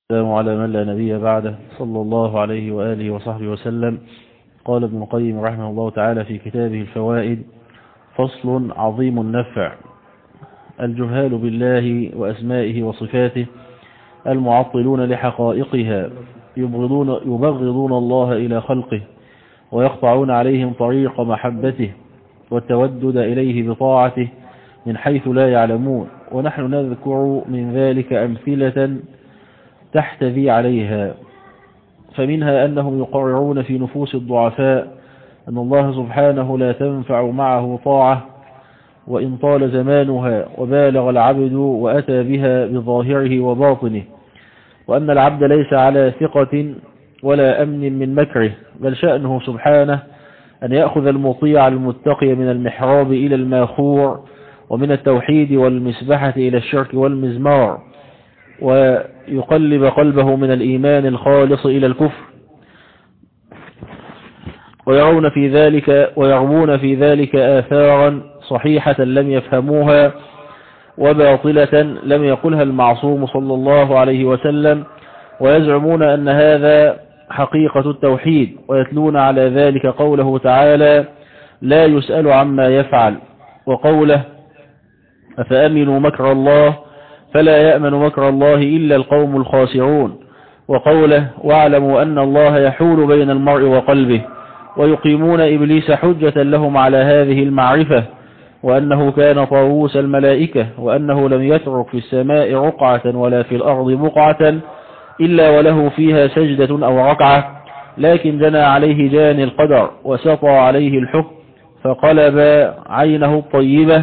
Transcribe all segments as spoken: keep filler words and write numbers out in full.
السلام على من لا نبي بعده صلى الله عليه وآله وصحبه وسلم. قال ابن القيم رحمه الله تعالى في كتابه الفوائد: فصل عظيم النفع. الجهال بالله وأسمائه وصفاته المعطلون لحقائقها يبغضون, يبغضون الله إلى خلقه ويقطعون عليهم طريق محبته والتودد إليه بطاعته من حيث لا يعلمون، ونحن نذكر من ذلك أمثلة تحتذي عليها. فمنها أنهم يقررون في نفوس الضعفاء أن الله سبحانه لا تنفع معه طاعة وإن طال زمانها وبالغ العبد وأتى بها بظاهره وباطنه، وأن العبد ليس على ثقة ولا أمن من مكره، بل شأنه سبحانه أن يأخذ المطيع المتقي من المحراب إلى الماخور، ومن التوحيد والمسبحة إلى الشرك والمزمار، ويقلب قلبه من الإيمان الخالص إلى الكفر، ويرون في ذلك ويرمون في ذلك آثارا صحيحة لم يفهموها وباطلة لم يقلها المعصوم صلى الله عليه وسلم، ويزعمون أن هذا حقيقة التوحيد، ويتلون على ذلك قوله تعالى: لا يسأل عما يفعل، وقوله: أفأمنوا مكر الله فلا يأمن مكر الله إلا القوم الخاسرون، وقوله: واعلموا أن الله يحول بين المرء وقلبه، ويقيمون إبليس حجة لهم على هذه المعرفة، وأنه كان طاووس الملائكة، وأنه لم يترك في السماء رقعة ولا في الأرض بقعة إلا وله فيها سجدة أو ركعة، لكن جنى عليه جاني القدر وسطى عليه الحكم فقلب عينه الطيبة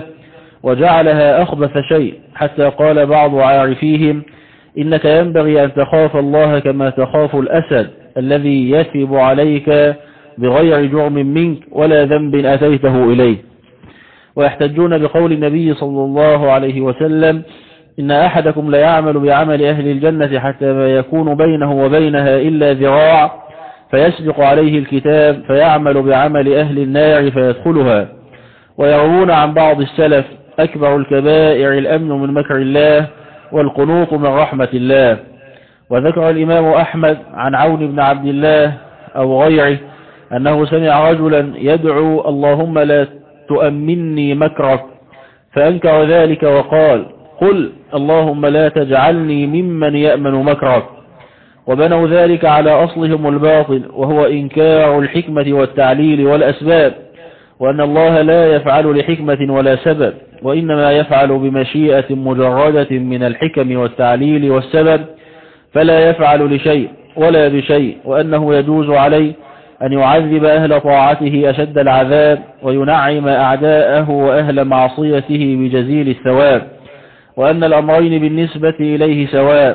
وجعلها أخبث شيء، حتى قال بعض عارفيهم: إنك ينبغي أن تخاف الله كما تخاف الأسد الذي يثب عليك بغير جرم منك ولا ذنب أتيته إليه. ويحتجون بقول النبي صلى الله عليه وسلم: إن أحدكم لا يعمل بعمل أهل الجنة حتى ما يكون بينه وبينها إلا ذراع فيسبق عليه الكتاب فيعمل بعمل أهل النار فيدخلها. ويروون عن بعض السلف: أكبر الكبائر الأمن من مكر الله والقنوط من رحمة الله. وذكر الإمام أحمد عن عون بن عبد الله أو غيره أنه سمع رجلا يدعو: اللهم لا تؤمني مكرك، فأنكر ذلك وقال: قل اللهم لا تجعلني ممن يأمن مكرك. وبنوا ذلك على أصلهم الباطل، وهو إنكار الحكمة والتعليل والأسباب، وأن الله لا يفعل لحكمة ولا سبب، وإنما يفعل بمشيئة مجردة من الحكم والتعليل والسبب، فلا يفعل لشيء ولا بشيء، وأنه يجوز عليه أن يعذب أهل طاعته أشد العذاب وينعم أعداءه وأهل معصيته بجزيل الثواب، وأن الأمرين بالنسبة إليه سواء،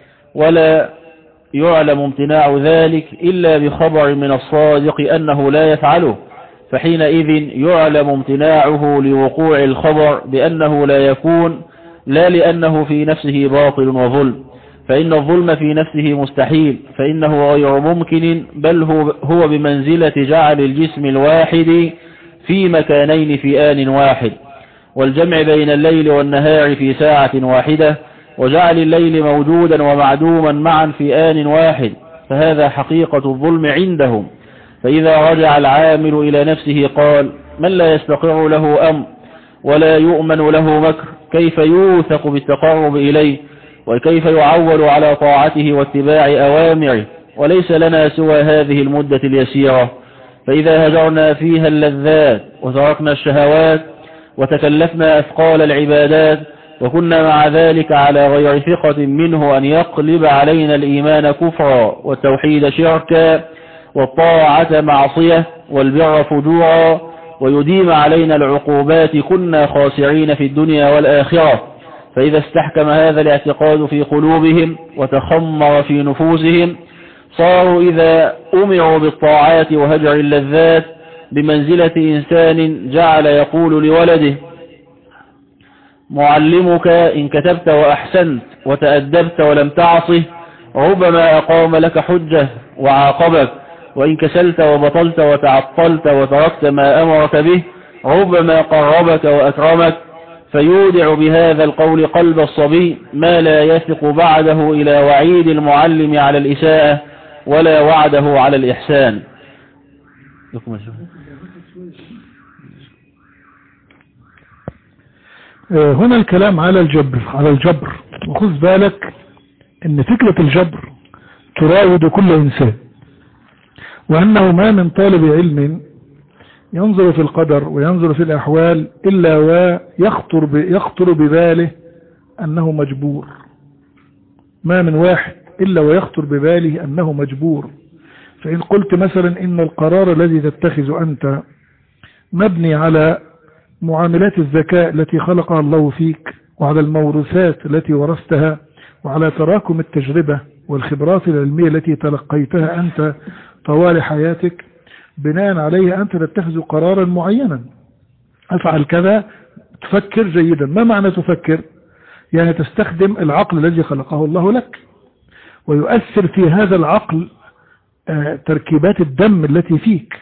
ولا يعلم امتناع ذلك إلا بخبر من الصادق أنه لا يفعله، فحينئذ يعلم امتناعه لوقوع الخبر بأنه لا يكون، لا لأنه في نفسه باطل وظلم، فإن الظلم في نفسه مستحيل، فإنه غير ممكن، بل هو بمنزلة جعل الجسم الواحد في مكانين في آن واحد، والجمع بين الليل والنهار في ساعة واحدة، وجعل الليل موجودا ومعدوما معا في آن واحد، فهذا حقيقة الظلم عندهم. فإذا رجع العامل إلى نفسه قال: من لا يستقر له أمر ولا يؤمن له مكر، كيف يوثق بالتقرب إليه، وكيف يعول على طاعته واتباع أوامره، وليس لنا سوى هذه المدة اليسيرة، فإذا هجرنا فيها اللذات وتركنا الشهوات وتكلفنا أثقال العبادات، وكنا مع ذلك على غير ثقة منه أن يقلب علينا الإيمان كفرا والتوحيد شركا والطاعة معصية والبر فجورا، ويديم علينا العقوبات، كنا خاسرين في الدنيا والآخرة. فإذا استحكم هذا الاعتقاد في قلوبهم وتخمر في نفوسهم، صاروا إذا أمروا بالطاعات وهجر اللذات بمنزلة إنسان جعل يقول لولده: معلمك إن كتبت وأحسنت وتأدبت ولم تعصه ربما أقام لك حجة وعاقبك، وإن كسلت وبطلت وتعطلت وتركت ما أمرك به ربما قربك وأكرمك. فيودع بهذا القول قلب الصبي ما لا يثق بعده إلى وعيد المعلم على الإساءة ولا وعده على الإحسان. هنا الكلام على الجبر على الجبر وخذ بالك ان فكرة الجبر تراود كل إنسان، وأنه ما من طالب علم ينظر في القدر وينظر في الأحوال إلا ويخطر يخطر بباله أنه مجبور. ما من واحد إلا ويخطر بباله أنه مجبور. فإن قلت مثلا إن القرار الذي تتخذ أنت مبني على معاملات الذكاء التي خلقها الله فيك، وعلى الموروثات التي ورثتها، وعلى تراكم التجربة والخبرات العلمية التي تلقيتها أنت طوال حياتك، بناء عليها أنت تتخذ قرارا معينا، أفعل كذا، تفكر جيدا. ما معنى تفكر؟ يعني تستخدم العقل الذي خلقه الله لك، ويؤثر في هذا العقل تركيبات الدم التي فيك،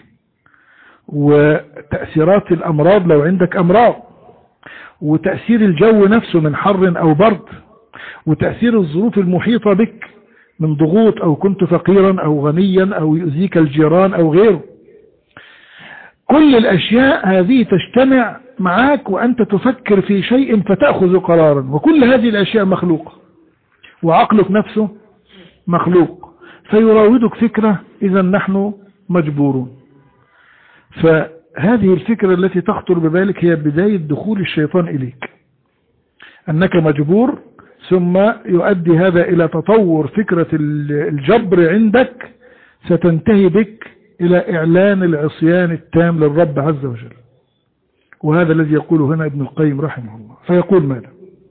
وتأثيرات الأمراض لو عندك أمراض، وتأثير الجو نفسه من حر أو برد، وتأثير الظروف المحيطة بك من ضغوط، أو كنت فقيرا أو غنيا أو يؤذيك الجيران أو غيره. كل الأشياء هذه تجتمع معك وأنت تفكر في شيء فتأخذ قرارا، وكل هذه الأشياء مخلوقة، وعقلك نفسه مخلوق، فيراودك فكرة إذا نحن مجبورون. فهذه الفكرة التي تخطر ببالك هي بداية دخول الشيطان إليك، أنك مجبور، ثم يؤدي هذا إلى تطور فكرة الجبر عندك، ستنتهي بك إلى إعلان العصيان التام للرب عز وجل. وهذا الذي يقوله هنا ابن القيم رحمه الله. فيقول ماذا؟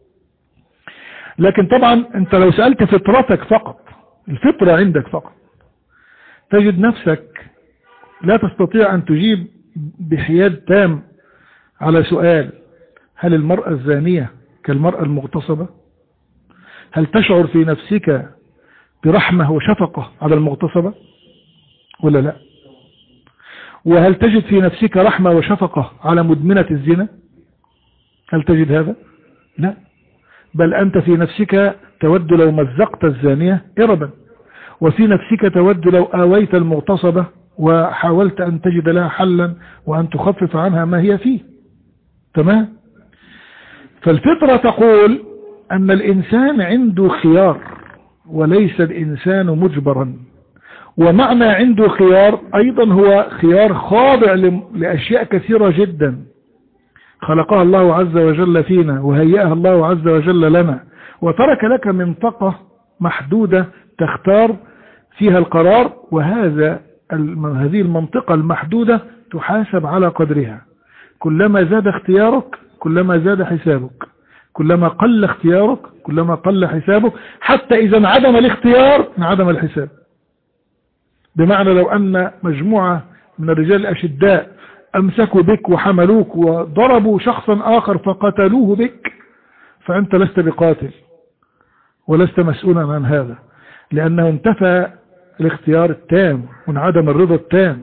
لكن طبعا أنت لو سألت فطرتك فقط، الفطرة عندك فقط، تجد نفسك لا تستطيع أن تجيب بحياد تام على سؤال: هل المرأة الزانية كالمرأة المغتصبة؟ هل تشعر في نفسك برحمة وشفقة على المغتصبة ولا لا؟ وهل تجد في نفسك رحمة وشفقة على مدمنة الزنا؟ هل تجد هذا؟ لا، بل أنت في نفسك تود لو مزقت الزانية إربا، وفي نفسك تود لو آويت المغتصبة وحاولت أن تجد لها حلا وأن تخفف عنها ما هي فيه. تمام؟ فالفطرة تقول أن الإنسان عنده خيار، وليس الإنسان مجبرا. ومعنى عنده خيار أيضا هو خيار خاضع لأشياء كثيرة جدا خلقها الله عز وجل فينا، وهيئها الله عز وجل لنا، وترك لك منطقة محدودة تختار فيها القرار، وهذا هذه المنطقة المحدودة تحاسب على قدرها. كلما زاد اختيارك كلما زاد حسابك، كلما قل اختيارك كلما قل حسابك، حتى إذا انعدم الاختيار انعدم الحساب. بمعنى لو أن مجموعة من الرجال الأشداء أمسكوا بك وحملوك وضربوا شخصا آخر فقتلوه بك، فأنت لست بقاتل ولست مسؤولا عن هذا، لأنه انتفى الاختيار التام وانعدم الرضا التام.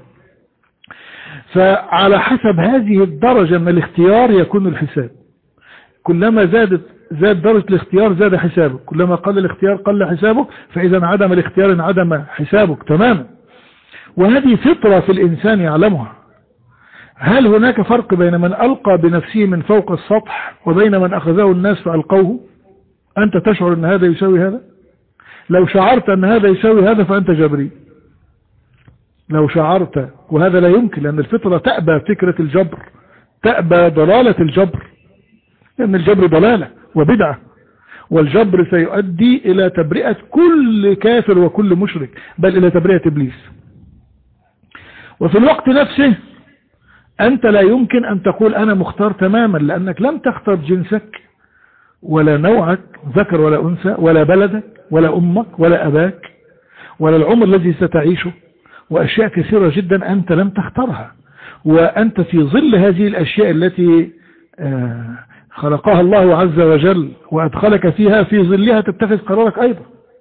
فعلى حسب هذه الدرجة من الاختيار يكون الحساب. كلما زادت زاد درجة الاختيار زاد حسابك، كلما قل الاختيار قل حسابك، فإذا انعدم الاختيار انعدم حسابك تماما. وهذه فطرة في الإنسان يعلمها. هل هناك فرق بين من ألقى بنفسه من فوق السطح وبين من أخذه الناس فألقوه؟ أنت تشعر أن هذا يساوي هذا؟ لو شعرت أن هذا يساوي هذا فأنت جبري. لو شعرت، وهذا لا يمكن، لأن الفطرة تأبى فكرة الجبر، تأبى ضلالة الجبر، لأن الجبر ضلالة وبدعة، والجبر سيؤدي إلى تبرئة كل كافر وكل مشرك، بل إلى تبرئة إبليس. وفي الوقت نفسه أنت لا يمكن أن تقول أنا مختار تماما، لأنك لم تختار جنسك ولا نوعك ذكر ولا أنثى ولا بلدك ولا أمك ولا أباك ولا العمر الذي ستعيشه، وأشياء كثيرة جدا أنت لم تختارها، وأنت في ظل هذه الأشياء التي خلقها الله عز وجل وأدخلك فيها، في ظلها تتخذ قرارك أيضا.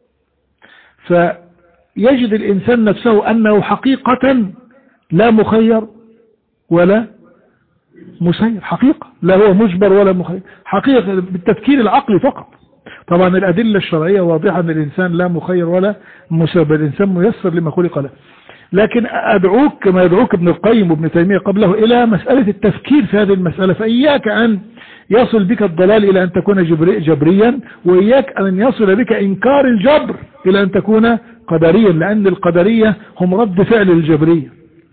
فيجد الإنسان نفسه أنه حقيقة لا مخير ولا مسير حقيقة، لا هو مجبر ولا مخير، حقيقة بالتفكير العقلي فقط. طبعا الأدلة الشرعية واضحة أن الإنسان لا مخير ولا مسير، الإنسان ميسر لما خلق له. لكن أدعوك كما يدعوك ابن القيم وابن تيمية قبله إلى مسألة التفكير في هذه المسألة، فإياك أن يصل بك الضلال إلى أن تكون جبري جبريا، وإياك أن يصل بك إنكار الجبر إلى أن تكون قدريا، لأن القدرية هم رد فعل الجبرية.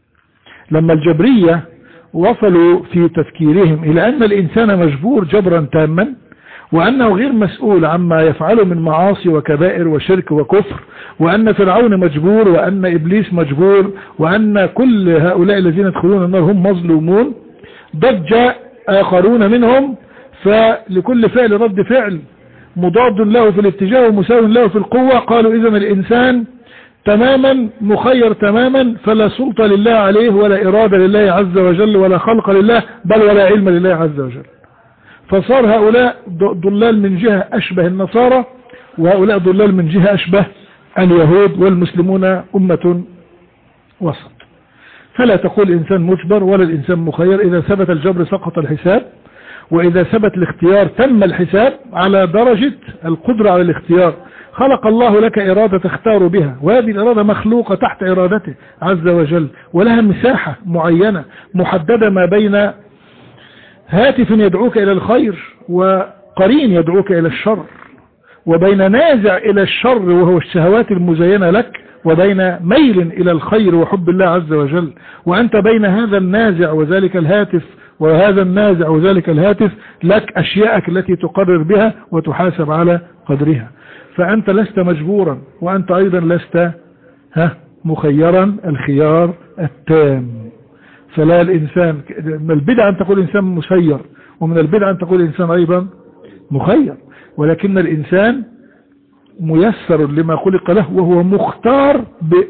لما الجبرية وصلوا في تفكيرهم إلى أن الإنسان مجبور جبرا تاما، وأنه غير مسؤول عما يفعله من معاصي وكبائر وشرك وكفر، وأن فرعون مجبور، وأن إبليس مجبور، وأن كل هؤلاء الذين يدخلون النار هم مظلومون، ضج آخرون منهم، فلكل فعل رد فعل مضاد له في الاتجاه ومساو له في القوة. قالوا إذن الإنسان تماما مخير تماما، فلا سلطة لله عليه ولا إرادة لله عز وجل ولا خلق لله بل ولا علم لله عز وجل. فصار هؤلاء ضلال من جهة أشبه النصارى، وهؤلاء ضلال من جهة أشبه اليهود، والمسلمون أمة وسط. فلا تقول الإنسان مجبر ولا الإنسان مخير. إذا ثبت الجبر سقط الحساب، وإذا ثبت الاختيار تم الحساب على درجة القدرة على الاختيار. خلق الله لك إرادة تختار بها، وهذه الإرادة مخلوقة تحت إرادته عز وجل، ولها مساحة معينة محددة ما بين هاتف يدعوك إلى الخير وقرين يدعوك إلى الشر، وبين نازع إلى الشر وهو الشهوات المزينة لك، وبين ميل إلى الخير وحب الله عز وجل. وأنت بين هذا النازع وذلك الهاتف وهذا النازع وذلك الهاتف لك أشياءك التي تقرر بها وتحاسب على قدرها. فأنت لست مجبورا، وأنت أيضا لست ها مخيرا الخيار التام. فلا الإنسان من البدع أن تقول إنسان مسير، ومن البدع أن تقول إنسان أيضا مخير، ولكن الإنسان ميسر لما خلق له، وهو مختار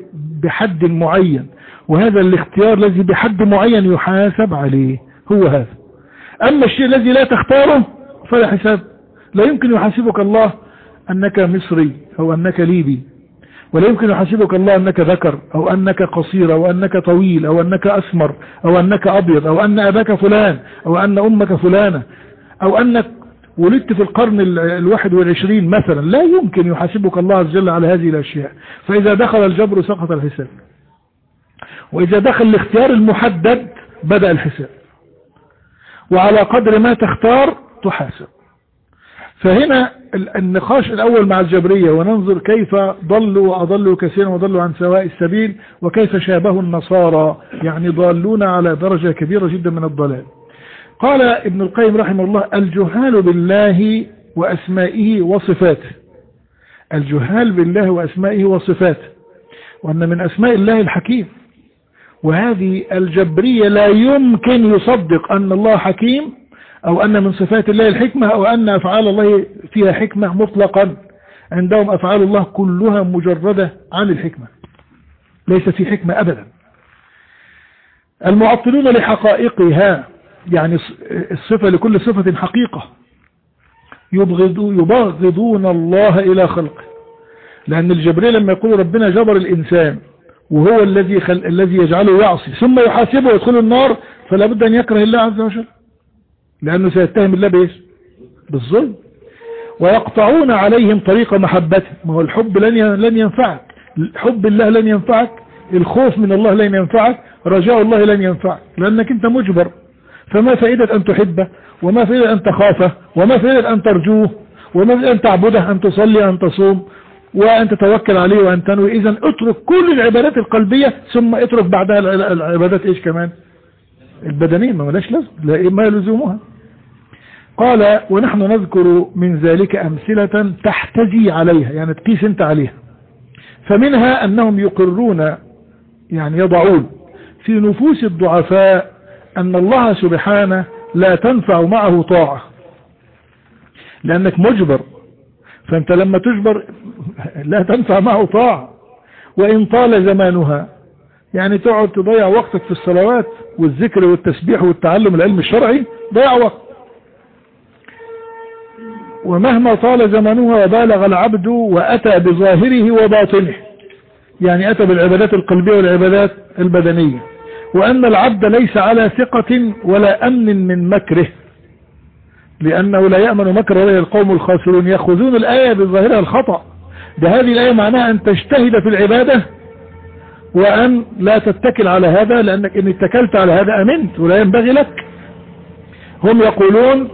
بحد معين، وهذا الاختيار الذي بحد معين يحاسب عليه هو هذا. أما الشيء الذي لا تختاره فلا حساب. لا يمكن يحاسبك الله أنك مصري أو أنك ليبي، ولا يمكن يحاسبك الله أنك ذكر أو أنك قصير أو أنك طويل أو أنك أسمر أو أنك أبيض أو أن أباك فلان أو أن أمك فلانة أو أنك ولدت في القرن الواحد والعشرين مثلا. لا يمكن يحاسبك الله عز وجل على هذه الأشياء. فإذا دخل الجبر سقط الحساب، وإذا دخل الاختيار المحدد بدأ الحساب، وعلى قدر ما تختار تحاسب. فهنا النقاش الأول مع الجبرية، وننظر كيف ضلوا وأضلوا كثيرا وضلوا عن سواء السبيل، وكيف شابهوا النصارى، يعني ضالون على درجة كبيرة جدا من الضلال. قال ابن القيم رحمه الله: الجهال بالله وأسمائه وصفاته. الجهال بالله وأسمائه وصفاته، وأن من أسماء الله الحكيم، وهذه الجبرية لا يمكن يصدق أن الله حكيم، أو أن من صفات الله الحكمة، أو أن أفعال الله فيها حكمة مطلقا. عندهم أفعال الله كلها مجردة عن الحكمة، ليس في حكمة أبدا. المعطلون لحقائقها، يعني الصفة لكل صفة حقيقة، يبغضون الله إلى خلقه. لأن الجبرية لما يقول ربنا جبر الإنسان وهو الذي خل... الذي يجعله يعصي ثم يحاسبه ويدخل النار، فلا بد أن يكره الله عز وجل، لأنه سيتهم الله بإيش؟ بالظلم. ويقطعون عليهم طريق محبته. ما هو الحب لن لن ينفعك، حب الله لن ينفعك، الخوف من الله لن ينفعك، رجاء الله لن ينفعك، لأنك أنت مجبر. فما فائدة أن تحبه، وما فائدة أن تخافه، وما فائدة أن ترجوه، وما فائدة أن تعبده، أن تصلي، أن تصوم، وأن تتوكل عليه، وأن تنوي. إذن اترك كل العبادات القلبية، ثم اترك بعدها العبادات إيش كمان؟ البدنية، ما ملاش لازم، لا ما يلزمها. قال: ونحن نذكر من ذلك أمثلة تحتجي عليها، يعني تقيس انت عليها. فمنها أنهم يقرون، يعني يضعون في نفوس الضعفاء أن الله سبحانه لا تنفع معه طاعة، لأنك مجبر، فأنت لما تجبر لا تنفع معه طاعة. وإن طال زمانها، يعني تقعد تضيع وقتك في الصلوات والذكر والتسبيح والتعلم العلم الشرعي، ضيع وقت. ومهما طال زمانها وبالغ العبد وأتى بظاهره وباطنه، يعني أتى بالعبادات القلبية والعبادات البدنية، وأن العبد ليس على ثقة ولا أمن من مكره، لأنه لا يأمن مكر ولا القوم الخاسرون. يأخذون الآية بظاهرها الخطأ، ده هذه الآية معناها أن تجتهد في العبادة وأن لا تتكل على هذا، لأنك إن اتكلت على هذا أمنت ولا ينبغي لك. هم يقولون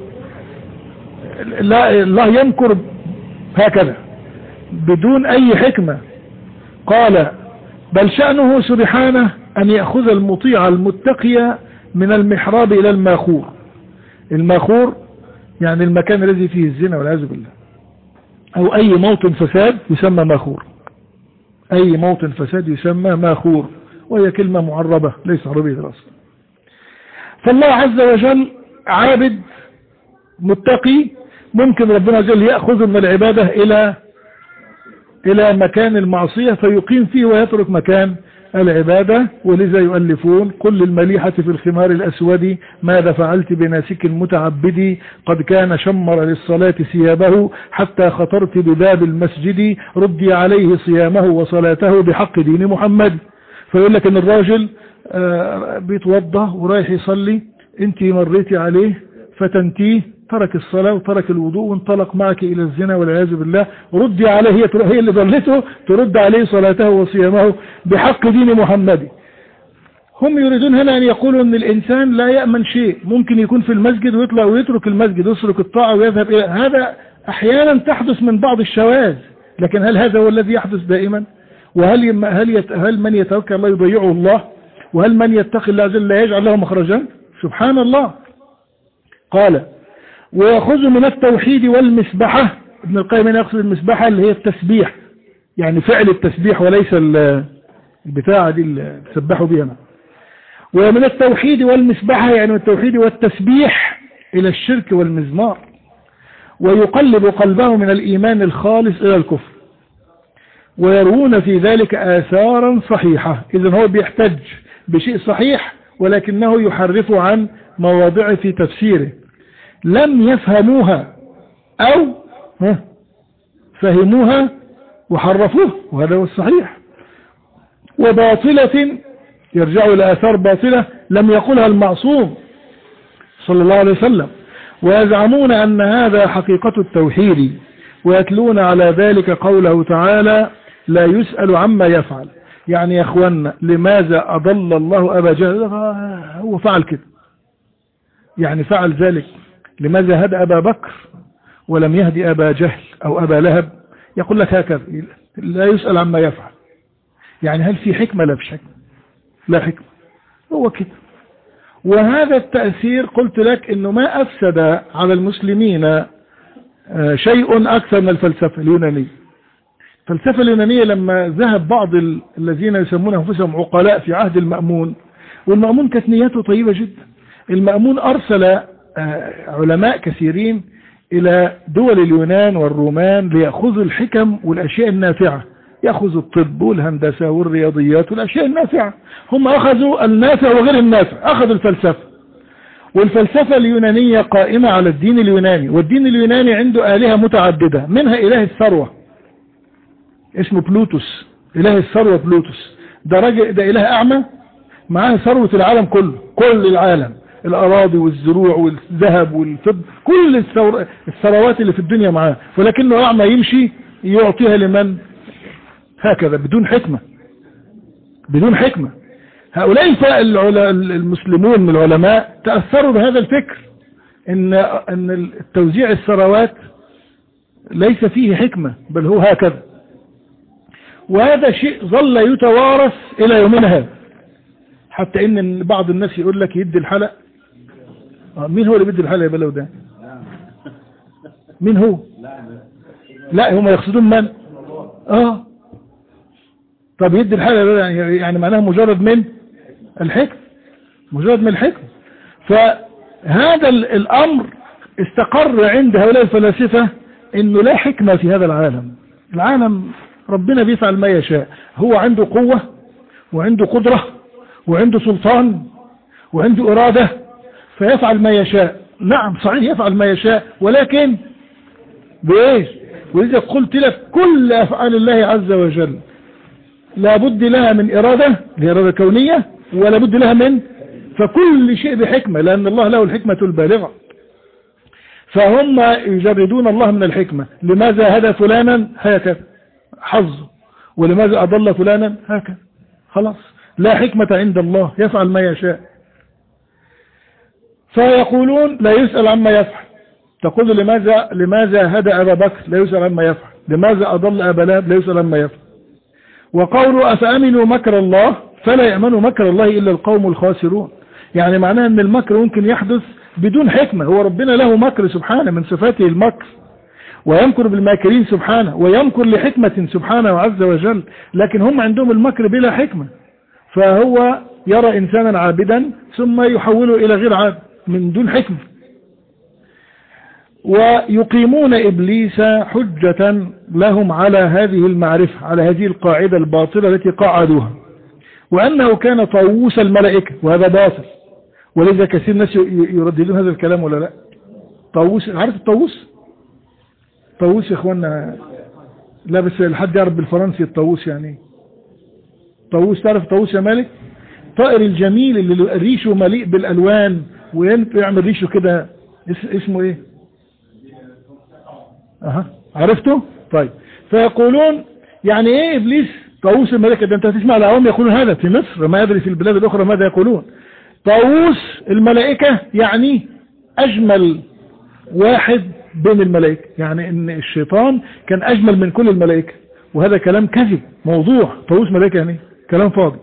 لا، الله يمكر هكذا بدون أي حكمة. قال بل شأنه سبحانه أن يأخذ المطيع المتقي من المحراب إلى الماخور. الماخور يعني المكان الذي فيه الزنا والعياذ بالله، أو أي موطن فساد يسمى ماخور. أي موطن فساد يسمى ماخور، وهي كلمة معربة ليس عربية الأصل. فالله عز وجل عابد متقي، ممكن ربنا عز وجل يأخذ من العبادة إلى إلى مكان المعصية فيقيم فيه ويترك مكان العبادة. ولذا يؤلفون قل للمليحة في الخمار الأسود ماذا فعلت بناسك متعبدي، قد كان شمر للصلاة ثيابه حتى خطرت بباب المسجد، ردي عليه صيامه وصلاته بحق دين محمد. فيقول لك ان الراجل بيتوضى ورايح يصلي، انت مريتي عليه فتنتيه، ترك الصلاة وترك الوضوء وانطلق معك إلى الزنا والعياذ بالله، ردي عليه، هي اللي ضلته، ترد عليه صلاته وصيامه بحق دين محمد. هم يريدون هنا أن يقولوا أن الإنسان لا يأمن شيء، ممكن يكون في المسجد ويطلع ويترك المسجد ويترك الطاعة ويذهب إلى هذا. أحيانا تحدث من بعض الشواذ، لكن هل هذا هو الذي يحدث دائما؟ وهل هل يت... هل من يتوكل الله يضيعه الله؟ وهل من يتقي الله جل لا يجعل له مخرجا؟ سبحان الله. قال ويأخذ من التوحيد والمسبحة. ابن القيم يقصد المسبحة اللي هي التسبيح، يعني فعل التسبيح وليس البتاعة دي اللي تسبحوا بها. ومن التوحيد والمسبحة يعني التوحيد والتسبيح إلى الشرك والمزمار، ويقلب قلبه من الإيمان الخالص إلى الكفر، ويروون في ذلك آثارا صحيحة. إذن هو بيحتج بشيء صحيح ولكنه يحرف عن مواضع في تفسيره لم يفهموها أو فهموها وحرفوه، وهذا هو الصحيح. وباطلة يرجعوا إلى آثار باطلة لم يقولها المعصوم صلى الله عليه وسلم، ويزعمون أن هذا حقيقة التوحيد، ويتلون على ذلك قوله تعالى لا يسأل عما يفعل. يعني يا أخوانا لماذا أضل الله أبا جهل؟ هو فعل كده، يعني فعل ذلك. لماذا هدى أبا بكر ولم يهدي أبا جهل أو أبا لهب؟ يقول لك هكذا لا يسأل عما يفعل. يعني هل في حكمة؟ لا فيش حكمة، لا حكمة، هو كده. وهذا التأثير قلت لك انه ما افسد على المسلمين شيء اكثر من الفلسفة اليونانية. الفلسفة اليونانية لما ذهب بعض الذين يسمون انفسهم عقلاء في عهد المأمون، والمأمون كانت نيته طيبة جدا، المأمون ارسل علماء كثيرين الى دول اليونان والرومان ليأخذوا الحكم والاشياء النافعة، يأخذوا الطب والهندسة والرياضيات والأشياء النافعة. هم أخذوا النافع وغير النافع، أخذوا الفلسفة. والفلسفة اليونانية قائمة على الدين اليوناني، والدين اليوناني عنده آلهة متعددة، منها إله الثروة اسمه بلوتوس، إله الثروة بلوتوس. ده راجل، ده إله أعمى معاه ثروة العالم كله، كل العالم، الأراضي والزروع والذهب والفضة، كل الثروات اللي في الدنيا معاه، ولكنه أعمى يمشي يعطيها لمن؟ هكذا بدون حكمة، بدون حكمة. هؤلاء المسلمون من العلماء تأثروا بهذا الفكر ان ان التوزيع الثروات ليس فيه حكمة بل هو هكذا. وهذا شيء ظل يتوارث الى يومنا هذا، حتى ان بعض الناس يقول لك يدي الحلق. مين هو اللي بيدي الحلق يا بلو ده؟ مين هو؟ لا هم يقصدون من؟ اه طب يدي الحلقة يعني, يعني معناها مجرد من الحكم، مجرد من الحكم. فهذا الأمر استقر عند هؤلاء الفلاسفة انه لا حكمة في هذا العالم. العالم ربنا بيفعل ما يشاء، هو عنده قوة وعنده قدرة وعنده سلطان وعنده إرادة فيفعل ما يشاء. نعم صحيح يفعل ما يشاء، ولكن بإيش؟ وإذا قلت لك كل أفعال الله عز وجل لابد لها من إرادة، الإرادة كونية، ولا بد لها من، فكل شيء بحكمة، لأن الله له الحكمة البالغة. فهم يجردون الله من الحكمة. لماذا هدى فلانا هكذا حظه، ولماذا أضل فلانا هكذا، خلاص لا حكمة عند الله، يفعل ما يشاء. فيقولون لا يسأل عما يفعل. تقول لماذا لماذا هدى أبا بكر، لا يسأل عما يفعل. لماذا أضل أبا لهب، لا يسأل عما يفعل. وقولوا أفأمنوا مكر الله فلا يأمن مكر الله إلا القوم الخاسرون. يعني معناه أن المكر ممكن يحدث بدون حكمة. هو ربنا له مكر سبحانه، من صفاته المكر، ويمكر بالماكرين سبحانه، ويمكر لحكمة سبحانه عز وجل، لكن هم عندهم المكر بلا حكمة. فهو يرى إنسانا عابدا ثم يحوله إلى غير عابد من دون حكمة. ويقيمون إبليس حجة لهم على هذه المعرفة، على هذه القاعدة الباطلة التي قاعدوها، وأنه كان طاووس الملائكة، وهذا باطل. ولذا كثير ناس يرددون هذا الكلام ولا لا. طاووس، عارف الطاووس؟ طاووس يا اخوانا، لا بس الحد يعرف بالفرنسي الطاووس يعني. طاووس، تعرف طاووس يا مالك؟ طائر الجميل اللي ريشه مليء بالألوان ويعمل ريشه كده، اسمه ايه؟ اها عرفته؟ طيب. فيقولون يعني ايه ابليس طاووس الملائكة؟ ده انت هتسمع العوام يقولون هذا في مصر، ما يدري في البلاد الاخرى ماذا يقولون. طاووس الملائكة يعني اجمل واحد بين الملائكة، يعني ان الشيطان كان اجمل من كل الملائكة، وهذا كلام كذب موضوع. طاووس ملائكة يعني كلام فاضي.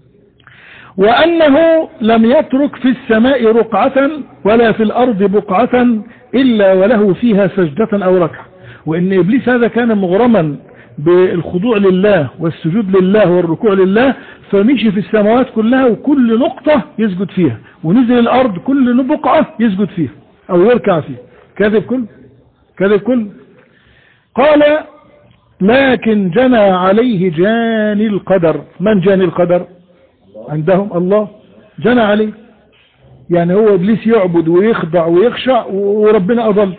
وأنه لم يترك في السماء رقعة ولا في الأرض بقعة إلا وله فيها سجدة أو ركعة. وإن إبليس هذا كان مغرما بالخضوع لله والسجود لله والركوع لله، فمشي في السماوات كلها وكل نقطة يسجد فيها، ونزل الأرض كل بقعة يسجد فيها أو يركع فيها. كذب كل كذب كل قال لكن جنى عليه جاني القدر. من جاني القدر؟ عندهم الله جنى عليه، يعني هو إبليس يعبد ويخضع ويخشع وربنا أضل.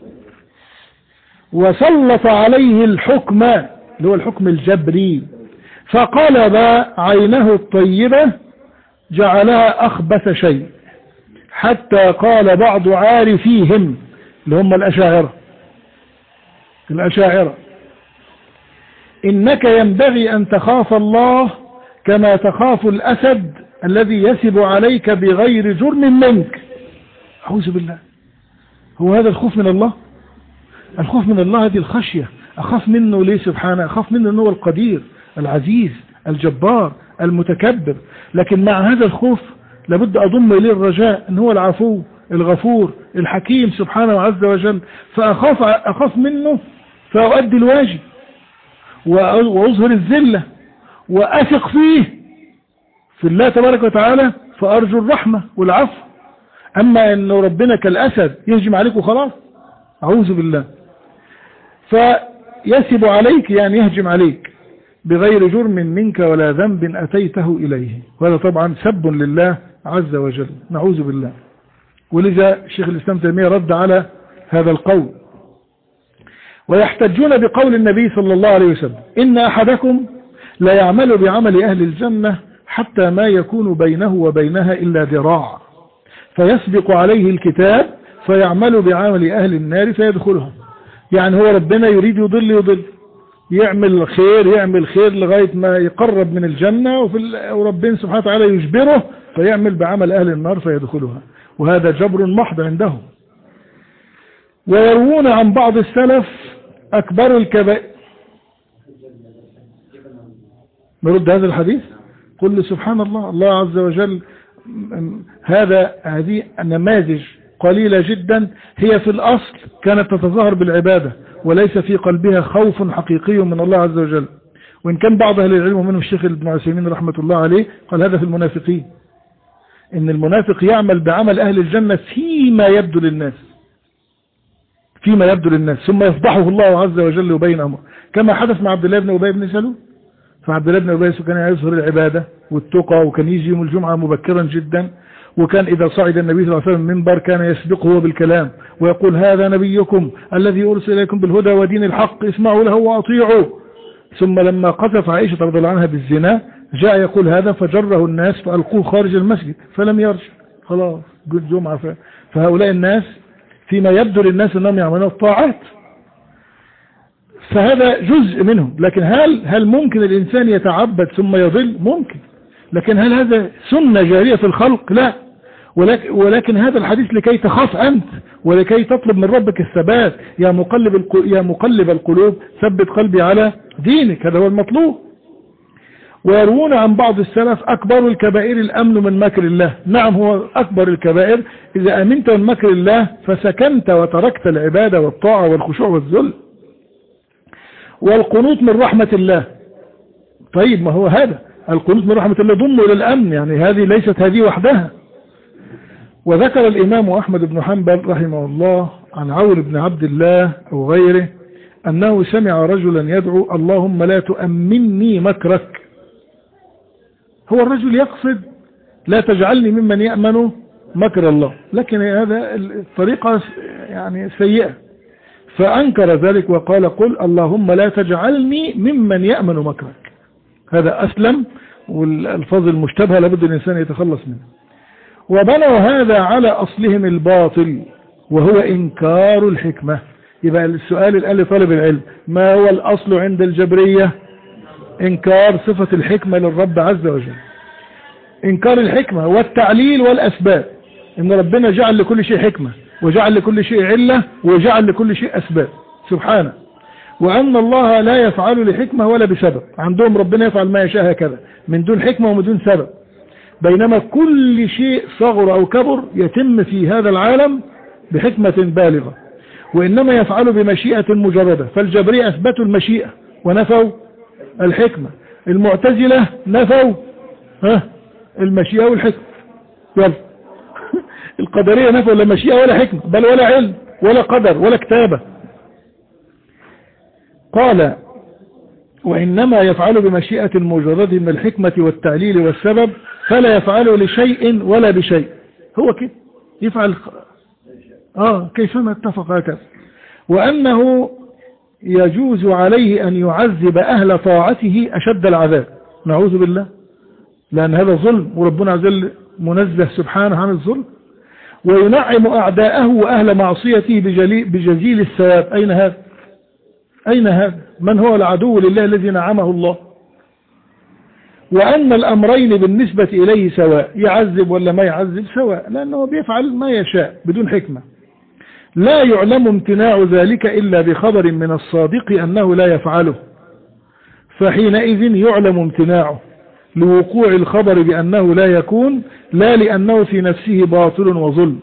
وسلط عليه الحكم اللي هو الحكم الجبري، فقلب عينه الطيبة جعلها أخبث شيء، حتى قال بعض عارفيهم اللي هم الأشاعرة الأشاعرة إنك ينبغي أن تخاف الله كما تخاف الأسد الذي يسب عليك بغير جرم منك. أعوذ بالله. هو هذا الخوف من الله؟ الخوف من الله هذه الخشية. أخاف منه ليه سبحانه؟ أخاف منه أنه القدير العزيز الجبار المتكبر، لكن مع هذا الخوف لابد أضم إليه الرجاء أنه هو العفو الغفور الحكيم سبحانه عز وجل. فأخاف أخاف منه فأؤدي الواجب وأظهر الذلة وأثق فيه في الله تبارك وتعالى، فأرجو الرحمة والعفو. أما أنه ربنا كالأسد يهجم عليك وخلاص، أعوذ بالله. فيسب عليك يعني يهجم عليك بغير جرم منك ولا ذنب أتيته إليه، وهذا طبعا سب لله عز وجل، نعوذ بالله. ولذا شيخ الإسلام تيمية رد على هذا القول. ويحتجون بقول النبي صلى الله عليه وسلم إن أحدكم لا يعمل بعمل أهل الجنة حتى ما يكون بينه وبينها إلا ذراع، فيسبق عليه الكتاب فيعمل بعمل أهل النار فيدخلها. يعني هو ربنا يريد يضل يضل، يعمل خير يعمل خير لغاية ما يقرب من الجنة، وفي وربنا سبحانه وتعالى يجبره فيعمل بعمل أهل النار فيدخلها، وهذا جبر محض عندهم. ويروون عن بعض السلف أكبر الكبائر. نرد هذا الحديث؟ قل سبحان الله، الله عز وجل هذا هذه نماذج قليلة جدا هي في الأصل كانت تتظاهر بالعبادة وليس في قلبها خوف حقيقي من الله عز وجل. وإن كان بعض أهل العلم ومنهم الشيخ ابن عثيمين رحمة الله عليه قال هذا في المنافقين، إن المنافق يعمل بعمل أهل الجنة فيما يبدو للناس فيما يبدو للناس ثم يفضحه الله عز وجل وبين أمره، كما حدث مع عبد الله بن أبي بن سلول. فعبد الله بن أبي كان يظهر العبادة والتقى، وكان يجي يوم الجمعة مبكرا جدا، وكان إذا صعد النبي صلى الله عليه وسلم المنبر كان يسبقه بالكلام ويقول هذا نبيكم الذي أرسل إليكم بالهدى ودين الحق اسمعوا له وأطيعوا. ثم لما قذف عائشة رضي الله عنها بالزنا جاء يقول هذا فجره الناس فألقوه خارج المسجد فلم يرجع خلاص قد جمعة. فهؤلاء الناس فيما يبدو للناس أنهم يعملون الطاعات، فهذا جزء منهم. لكن هل هل ممكن الإنسان يتعبد ثم يضل؟ ممكن. لكن هل هذا سنة جارية في الخلق؟ لا. ولكن, ولكن هذا الحديث لكي تخاف أنت ولكي تطلب من ربك الثبات. يا مقلب يا مقلب القلوب ثبت قلبي على دينك، هذا هو المطلوب. ويروون عن بعض السلف أكبر الكبائر الأمن من مكر الله. نعم هو أكبر الكبائر إذا أمنت من مكر الله فسكنت وتركت العبادة والطاعة والخشوع والذل. والقنوط من رحمة الله، طيب ما هو هذا القنوط من رحمة الله ضم إلى الأمن، يعني هذه ليست هذه وحدها. وذكر الإمام أحمد بن حنبل رحمه الله عن عون بن عبد الله أو غيره أنه سمع رجلا يدعو اللهم لا تؤمني مكرك. هو الرجل يقصد لا تجعلني ممن يأمن مكر الله، لكن هذا الطريقة يعني سيئة، فأنكر ذلك وقال قل اللهم لا تجعلني ممن يأمن مكرك. هذا أسلم، والألفاظ المشتبهة لابد الإنسان يتخلص منها. وبنوا هذا على أصلهم الباطل وهو إنكار الحكمة. يبقى السؤال الآن لطالب العلم ما هو الأصل عند الجبرية؟ إنكار صفة الحكمة للرب عز وجل، إنكار الحكمة والتعليل والأسباب، إن ربنا جعل لكل شيء حكمة وجعل لكل شيء علة وجعل لكل شيء أسباب سبحانه، وأن الله لا يفعل لحكمة ولا بسبب. عندهم ربنا يفعل ما يشاء هكذا من دون حكمة ومن دون سبب، بينما كل شيء صغر أو كبر يتم في هذا العالم بحكمة بالغة، وإنما يفعل بمشيئة مجردة. فالجبرية أثبتوا المشيئة ونفوا الحكمة، المعتزلة نفوا ها المشيئة والحكمة. يلا القدرية نفوا لا مشيئة ولا حكمة بل ولا علم ولا قدر ولا كتابة. قال وإنما يفعل بمشيئة مجردة من الحكمة والتعليل والسبب، فلا يفعل لشيء ولا بشيء. هو كده يفعل آه كيفما اتفق هكذا. وأنه يجوز عليه أن يعذب أهل طاعته أشد العذاب، نعوذ بالله، لأن هذا ظلم وربنا عز وجل منزه سبحانه عن الظلم. وينعم أعداءه وأهل معصيته بجزيل الثواب. أين هذا؟ أين هذا؟ من هو العدو لله الذي نعمه الله؟ وأن الأمرين بالنسبة إليه سواء، يعذب ولا ما يعذب سواء، لأنه بيفعل ما يشاء بدون حكمة. لا يعلم امتناع ذلك إلا بخبر من الصادق أنه لا يفعله، فحينئذ يعلم امتناعه لوقوع الخبر بأنه لا يكون، لا لأنه في نفسه باطل وظلم.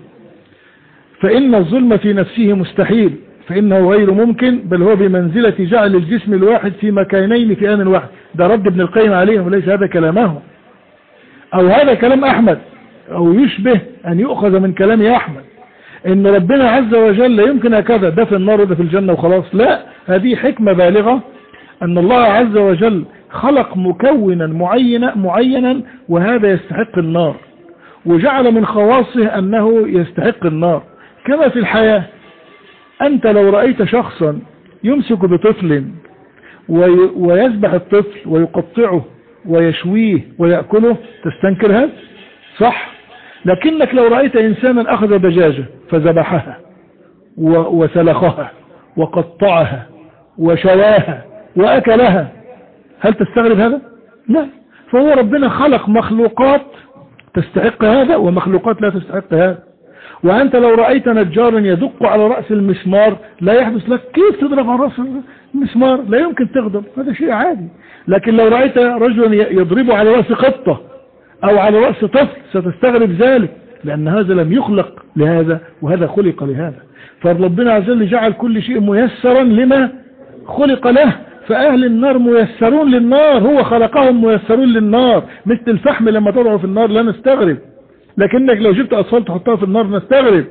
فإن الظلم في نفسه مستحيل، فإنه غير ممكن، بل هو بمنزلة جعل الجسم الواحد في مكانين في آن واحد. ده رد ابن القيم عليهم وليس هذا كلامه، أو هذا كلام أحمد، أو يشبه أن يؤخذ من كلام أحمد إن ربنا عز وجل لا يمكن هكذا، ده في النار وده في الجنة وخلاص. لا، هذه حكمة بالغة أن الله عز وجل خلق مكونا معينا معينا وهذا يستحق النار، وجعل من خواصه أنه يستحق النار. كما في الحياة، أنت لو رأيت شخصا يمسك بطفل ويذبح الطفل ويقطعه ويشويه ويأكله تستنكر هذا؟ صح. لكنك لو رأيت إنسانا أخذ دجاجة فذبحها وسلخها وقطعها وشواها وأكلها، هل تستغرب هذا؟ لا. فهو ربنا خلق مخلوقات تستحق هذا ومخلوقات لا تستحق هذا. وأنت لو رأيت نجارا يدق على رأس المسمار لا يحدث لك كيف تضرب على رأس المسمار، لا يمكن تغضب، هذا شيء عادي. لكن لو رأيت رجلا يضربه على رأس قطة أو على رأس طفل ستستغرب ذلك، لأن هذا لم يخلق لهذا وهذا خلق لهذا. فربنا عز وجل جعل كل شيء ميسرا لما خلق له. فأهل النار ميسرون للنار، هو خلقهم ميسرون للنار. مثل الفحم لما تضعه في النار لا نستغرب، لكنك لو جبت أطفال تحطها في النار نستغرب.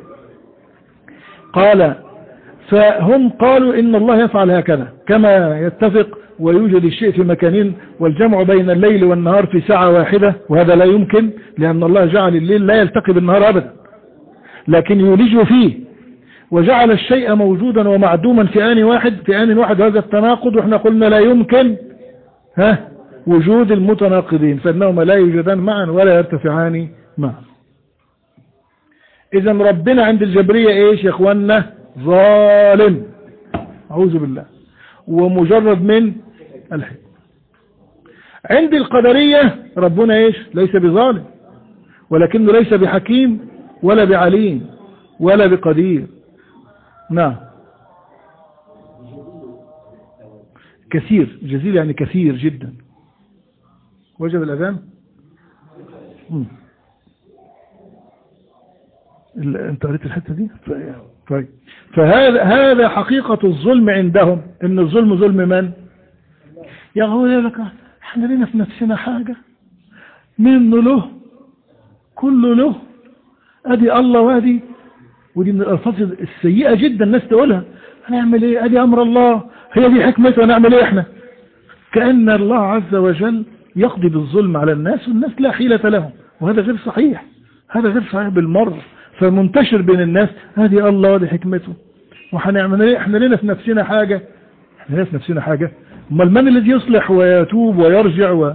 قال فهم قالوا إن الله يفعل هكذا كما يتفق ويوجد الشيء في مكانين، والجمع بين الليل والنهار في ساعة واحدة، وهذا لا يمكن، لأن الله جعل الليل لا يلتقي بالنهار أبدا، لكن يولجه فيه. وجعل الشيء موجودا ومعدوما في آن واحد في آن واحد. هذا التناقض، وإحنا قلنا لا يمكن ها وجود المتناقضين، فإنهما لا يوجدان معا ولا يرتفعان معا. إذا ربنا عند الجبرية إيش يا إخواننا؟ ظالم، أعوذ بالله، ومجرد من الحكم. عند القدرية ربنا إيش؟ ليس بظالم، ولكنه ليس بحكيم ولا بعليم ولا بقدير. نعم، كثير، جزيل يعني كثير جدا. وجب الأذان. مم. انت قريت الحتة دي؟ طيب، فهذا هذا حقيقة الظلم عندهم. ان الظلم ظلم من؟ يقول لك احنا لنا في نفسنا حاجة، منه له كله له، ادي الله وادي. ودي من الالفاظ السيئة جدا الناس تقولها. هنعمل ايه؟ ادي امر الله، هي دي حكمته، هنعمل ايه احنا؟ كأن الله عز وجل يقضي بالظلم على الناس والناس لا حيلة لهم، وهذا غير صحيح، هذا غير صحيح بالمرة. فمنتشر بين الناس هذه الله ودي حكمته، وهنعمل ايه؟ احنا لنا في نفسنا حاجة، احنا لنا في نفسنا حاجة. امال من الذي يصلح ويتوب ويرجع و...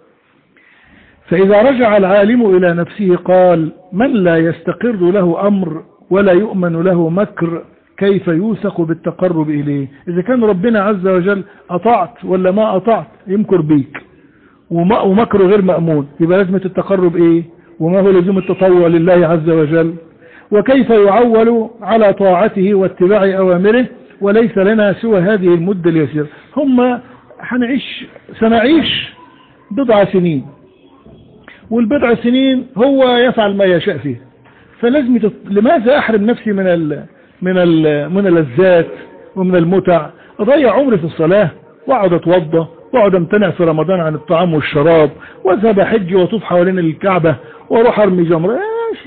فإذا رجع العالم إلى نفسه قال: من لا يستقر له أمر ولا يؤمن له مكر كيف يوثق بالتقرب إليه؟ إذا كان ربنا عز وجل أطعت ولا ما أطعت يمكر بيك، ومكره غير مأمون، يبقى لازمة التقرب إيه؟ وما هو لزوم التطوع لله عز وجل؟ وكيف يعول على طاعته واتباع أوامره وليس لنا سوى هذه المدة اليسيرة؟ هم هنعيش سنعيش بضع سنين، والبضع سنين هو يفعل ما يشاء فيه. فلازم تط... لماذا أحرم نفسي من ال... من ال... من اللذات ومن المتع؟ أضيع عمري في الصلاة وأقعد أتوضى وأقعد أمتنع في رمضان عن الطعام والشراب وأذهب حج وأطوف حوالين الكعبة وأروح أرمي جمرة.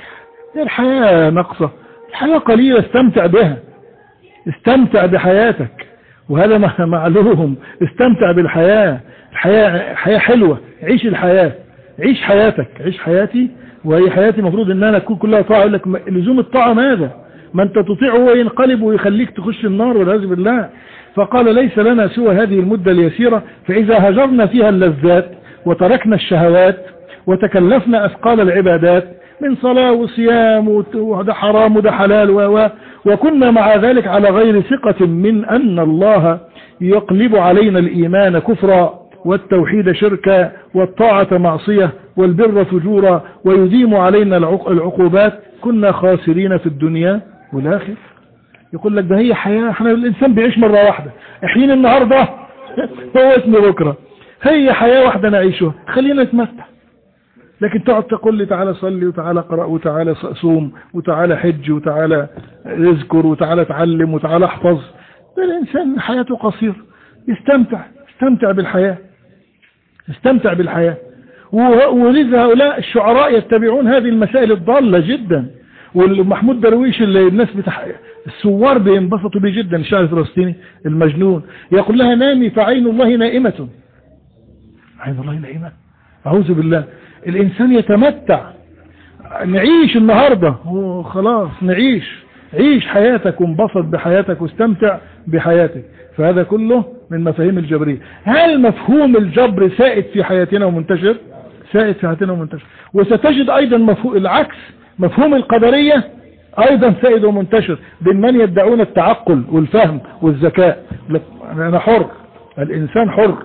الحياة ناقصة، الحياة قليلة، استمتع بها، استمتع بحياتك، وهذا معلوم. استمتع بالحياة، الحياة حياة حلوة، عيش الحياة، عيش حياتك، عيش حياتي. وهي حياتي مفروض ان انا تكون كلها طاعة. يقول لك لزوم الطاعة ماذا؟ ما انت تطيعه هو ينقلب ويخليك تخش النار والعياذ بالله. فقال: ليس لنا سوى هذه المدة اليسيرة، فإذا هجرنا فيها اللذات وتركنا الشهوات وتكلفنا أثقال العبادات من صلاة وصيام وده حرام وده حلال و وكنا مع ذلك على غير ثقة من أن الله يقلب علينا الإيمان كفرا والتوحيد شركا والطاعة معصية والبر فجورا ويديم علينا العقوبات، كنا خاسرين في الدنيا والآخرة. يقول لك ده هي حياة، احنا الإنسان بيعيش مرة واحدة، احيين النهاردة هو اسم بكرة، هي حياة واحدة نعيشها، خلينا نتمتع. لكن تقعد تقول لي تعالى صلي وتعالى قرأ وتعالى صوم وتعالى حج وتعالى اذكر وتعالى تعلم وتعالى احفظ. الإنسان حياته قصيرة، يستمتع، استمتع بالحياة، استمتع بالحياة. ولذا هؤلاء الشعراء يتبعون هذه المسائل الضالة جدا. والمحمود درويش اللي الناس بتح... السوار بينبسطوا به جدا، الشاعر الفلسطيني المجنون، يقول لها: نامي فعين الله نائمة. عين الله نائمة، أعوذ بالله. الإنسان يتمتع، نعيش النهاردة وخلاص، نعيش، عيش حياتك وانبسط بحياتك واستمتع بحياتك. فهذا كله من مفاهيم الجبرية. هل مفهوم الجبر سائد في حياتنا ومنتشر؟ سائد في حياتنا ومنتشر. وستجد أيضا مفهوم العكس، مفهوم القدرية أيضا سائد ومنتشر بين من يدعون التعقل والفهم والذكاء. أنا حر، الإنسان حر.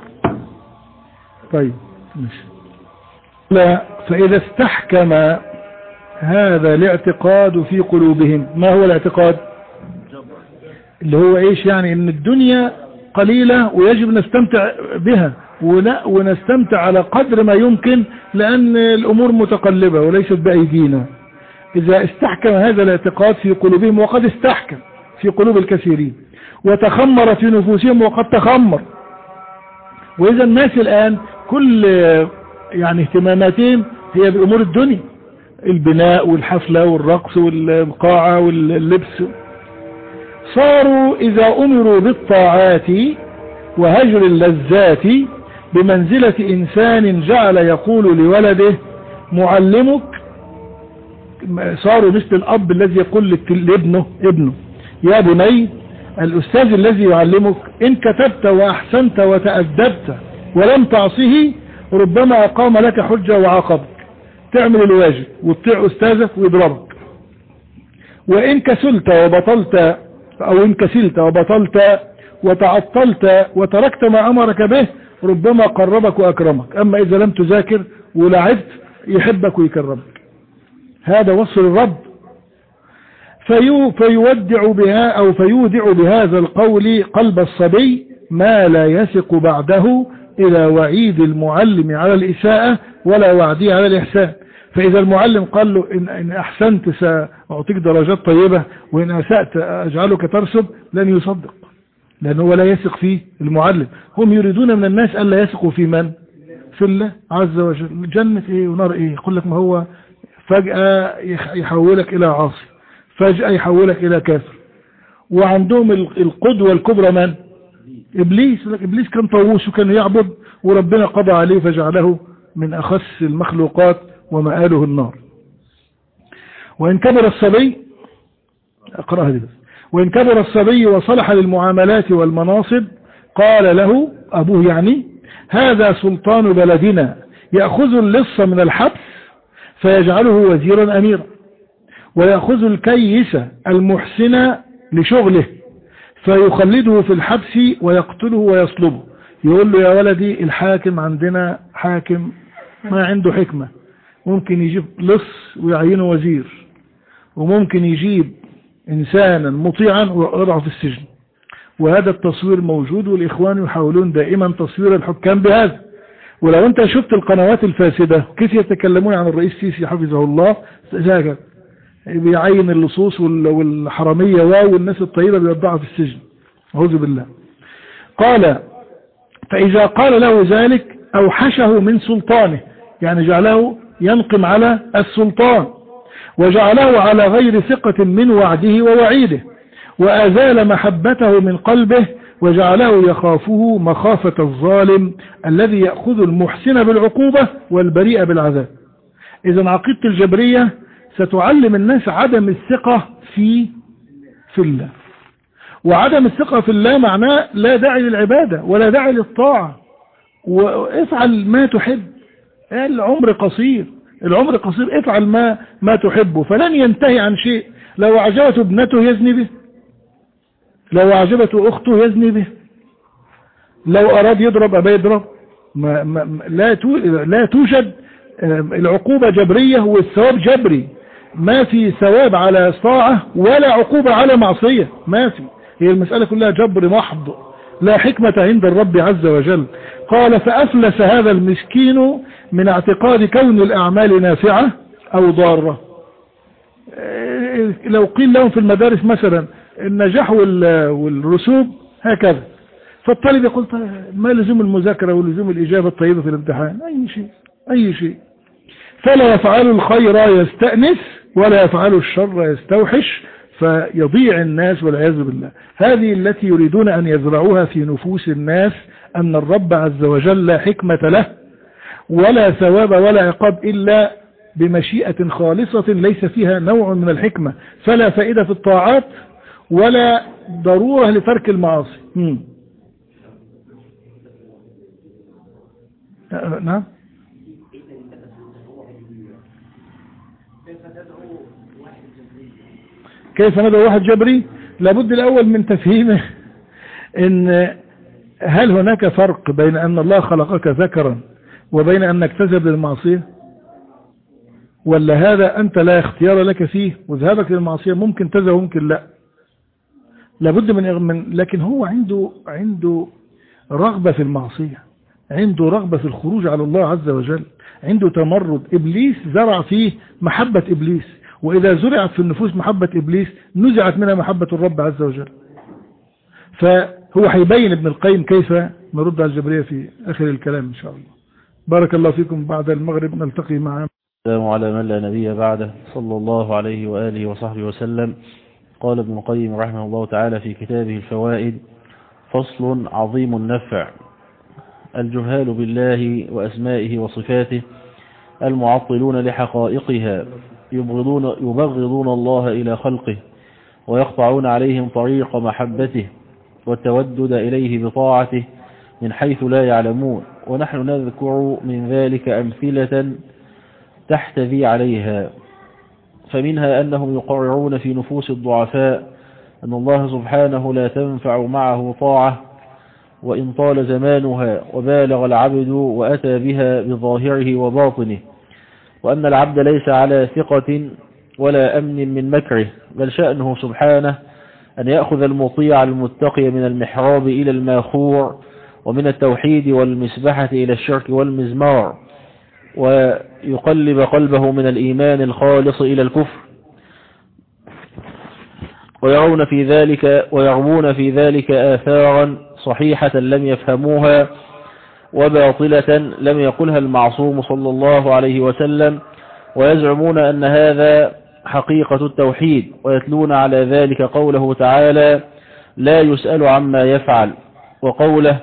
طيب ماشي. لا، فإذا استحكم هذا الاعتقاد في قلوبهم. ما هو الاعتقاد؟ اللي هو ايش؟ يعني ان الدنيا قليلة ويجب نستمتع بها، ولا ونستمتع على قدر ما يمكن، لأن الأمور متقلبة وليست بأيدينا. إذا استحكم هذا الاعتقاد في قلوبهم، وقد استحكم في قلوب الكثيرين، وتخمر في نفوسهم وقد تخمر. وإذا الناس الآن كل يعني اهتماماتهم هي بأمور الدنيا، البناء والحفلة والرقص والقاعة واللبس. صاروا إذا أمروا بالطاعات وهجر اللذات بمنزلة إنسان جعل يقول لولده معلمك. صاروا مثل الأب الذي يقول لابنه ابنه يا بني الأستاذ الذي يعلمك إن كتبت وأحسنت وتأدبت ولم تعصه ربما أقام لك حجة وعاقبك، تعمل الواجب وتطيع أستاذك ويضربك. وإن كسلت وبطلت أو إن كسلت وبطلت وتعطلت وتركت ما أمرك به ربما قربك وأكرمك. أما إذا لم تذاكر ولعبت يحبك ويكرمك. هذا وصف الرب. في فيودع بها أو فيودع بهذا القول قلب الصبي ما لا يثق بعده إلى وعيد المعلم على الإساءة ولا وعدي على الإحسان. فإذا المعلم قال له إن, إن أحسنت سأعطيك درجات طيبة وإن أسأت أجعلك ترسب، لن يصدق، لأنه ولا يثق فيه المعلم. هم يريدون من الناس ألا يثقوا في من؟ في الله عز وجل. جنة إيه ونار إيه؟ يقول لك ما هو فجأة يحولك إلى عاصي، فجأة يحولك إلى كافر. وعندهم القدوة الكبرى من؟ إبليس. لك إبليس كان طاووس وكان يعبد وربنا قضى عليه فجعله من أخس المخلوقات ومآله النار. وإن كبر الصبي أقرأها دي بس. وإن كبر الصبي وصلح للمعاملات والمناصب قال له أبوه يعني هذا سلطان بلدنا يأخذ اللص من الحبس فيجعله وزيرا أميرا، ويأخذ الكيس المحسن لشغله فيخلده في الحبس ويقتله ويصلبه. يقول له يا ولدي الحاكم عندنا حاكم ما عنده حكمة، ممكن يجيب لص ويعينه وزير، وممكن يجيب إنسانا مطيعا ويضعه في السجن. وهذا التصوير موجود، والإخوان يحاولون دائما تصوير الحكام بهذا. ولو أنت شفت القنوات الفاسدة كيف يتكلمون عن الرئيس السيسي حفظه الله، بيعين اللصوص والحرامية والناس الطيبة بيوضعها في السجن، أعوذ بالله. قال فإذا قال له ذلك أوحشه من سلطانه، يعني جعله ينقم على السلطان وجعله على غير ثقة من وعده ووعيده، وأزال محبته من قلبه وجعله يخافه مخافة الظالم الذي يأخذ المحسن بالعقوبة والبريء بالعذاب. إذن عقيدة الجبرية ستعلم الناس عدم الثقة في في الله. وعدم الثقة في الله معناه لا داعي للعبادة ولا داعي للطاعة، وافعل ما تحب. العمر قصير، العمر قصير، افعل ما ما تحبه فلن ينتهي عن شيء. لو أعجبته ابنته يزني به، لو أعجبته أخته يزني به، لو أراد يضرب أبا يضرب. ما ما لا لا توجد العقوبة جبرية والثواب جبري. ما في ثواب على طاعة ولا عقوبة على معصية، ما في. هي المسألة كلها جبر محض، لا حكمة عند الرب عز وجل. قال فأفلس هذا المسكين من اعتقاد كون الأعمال نافعة أو ضارة. لو قيل لهم في المدارس مثلا النجاح والرسوب هكذا، فالطالب يقول ما لزوم المذاكرة ولزوم الإجابة الطيبة في الامتحان؟ أي شيء أي شيء. فلا يفعل الخير يستأنس ولا يفعل الشر يستوحش فيضيع الناس والعياذ بالله. هذه التي يريدون أن يزرعوها في نفوس الناس، أن الرب عز وجل لا حكمة له ولا ثواب ولا عقاب إلا بمشيئة خالصة ليس فيها نوع من الحكمة، فلا فائدة في الطاعات ولا ضرورة لترك المعاصي. نعم. كيف ندعو واحد جبري؟ لابد الأول من تفهيمه إن هل هناك فرق بين أن الله خلقك ذكرا وبين أنك تذهب للمعصية، ولا هذا أنت لا اختيار لك فيه وذهابك للمعصية ممكن تذهب وممكن لا. لابد من، لكن هو عنده عنده رغبة في المعصية، عنده رغبة في الخروج على الله عز وجل، عنده تمرد. إبليس زرع فيه محبة إبليس، وإذا زرعت في النفوس محبة إبليس نزعت منها محبة الرب عز وجل. فهو هيبين ابن القيم كيف نرد على الجبرية في آخر الكلام إن شاء الله. بارك الله فيكم. بعد المغرب نلتقي مع السلام على من لا نبي بعده صلى الله عليه وآله وصحبه وسلم. قال ابن القيم رحمه الله تعالى في كتابه الفوائد: فصل عظيم النفع: الجهال بالله وأسمائه وصفاته المعطلون لحقائقها يبغضون, يبغضون الله إلى خلقه ويقطعون عليهم طريق محبته والتودد إليه بطاعته من حيث لا يعلمون. ونحن نذكر من ذلك أمثلة تحتذي عليها، فمنها أنهم يقررون في نفوس الضعفاء أن الله سبحانه لا تنفع معه طاعة وإن طال زمانها وبالغ العبد وأتى بها بظاهره وباطنه، وأن العبد ليس على ثقة ولا أمن من مكره، بل شأنه سبحانه أن يأخذ المطيع المتقي من المحراب إلى الماخور، ومن التوحيد والمسبحة إلى الشرك والمزمار، ويقلب قلبه من الإيمان الخالص إلى الكفر، ويرون في ذلك ويرمون في ذلك آثارا صحيحة لم يفهموها وباطلة لم يقلها المعصوم صلى الله عليه وسلم، ويزعمون أن هذا حقيقة التوحيد، ويتلون على ذلك قوله تعالى لا يسأل عما يفعل، وقوله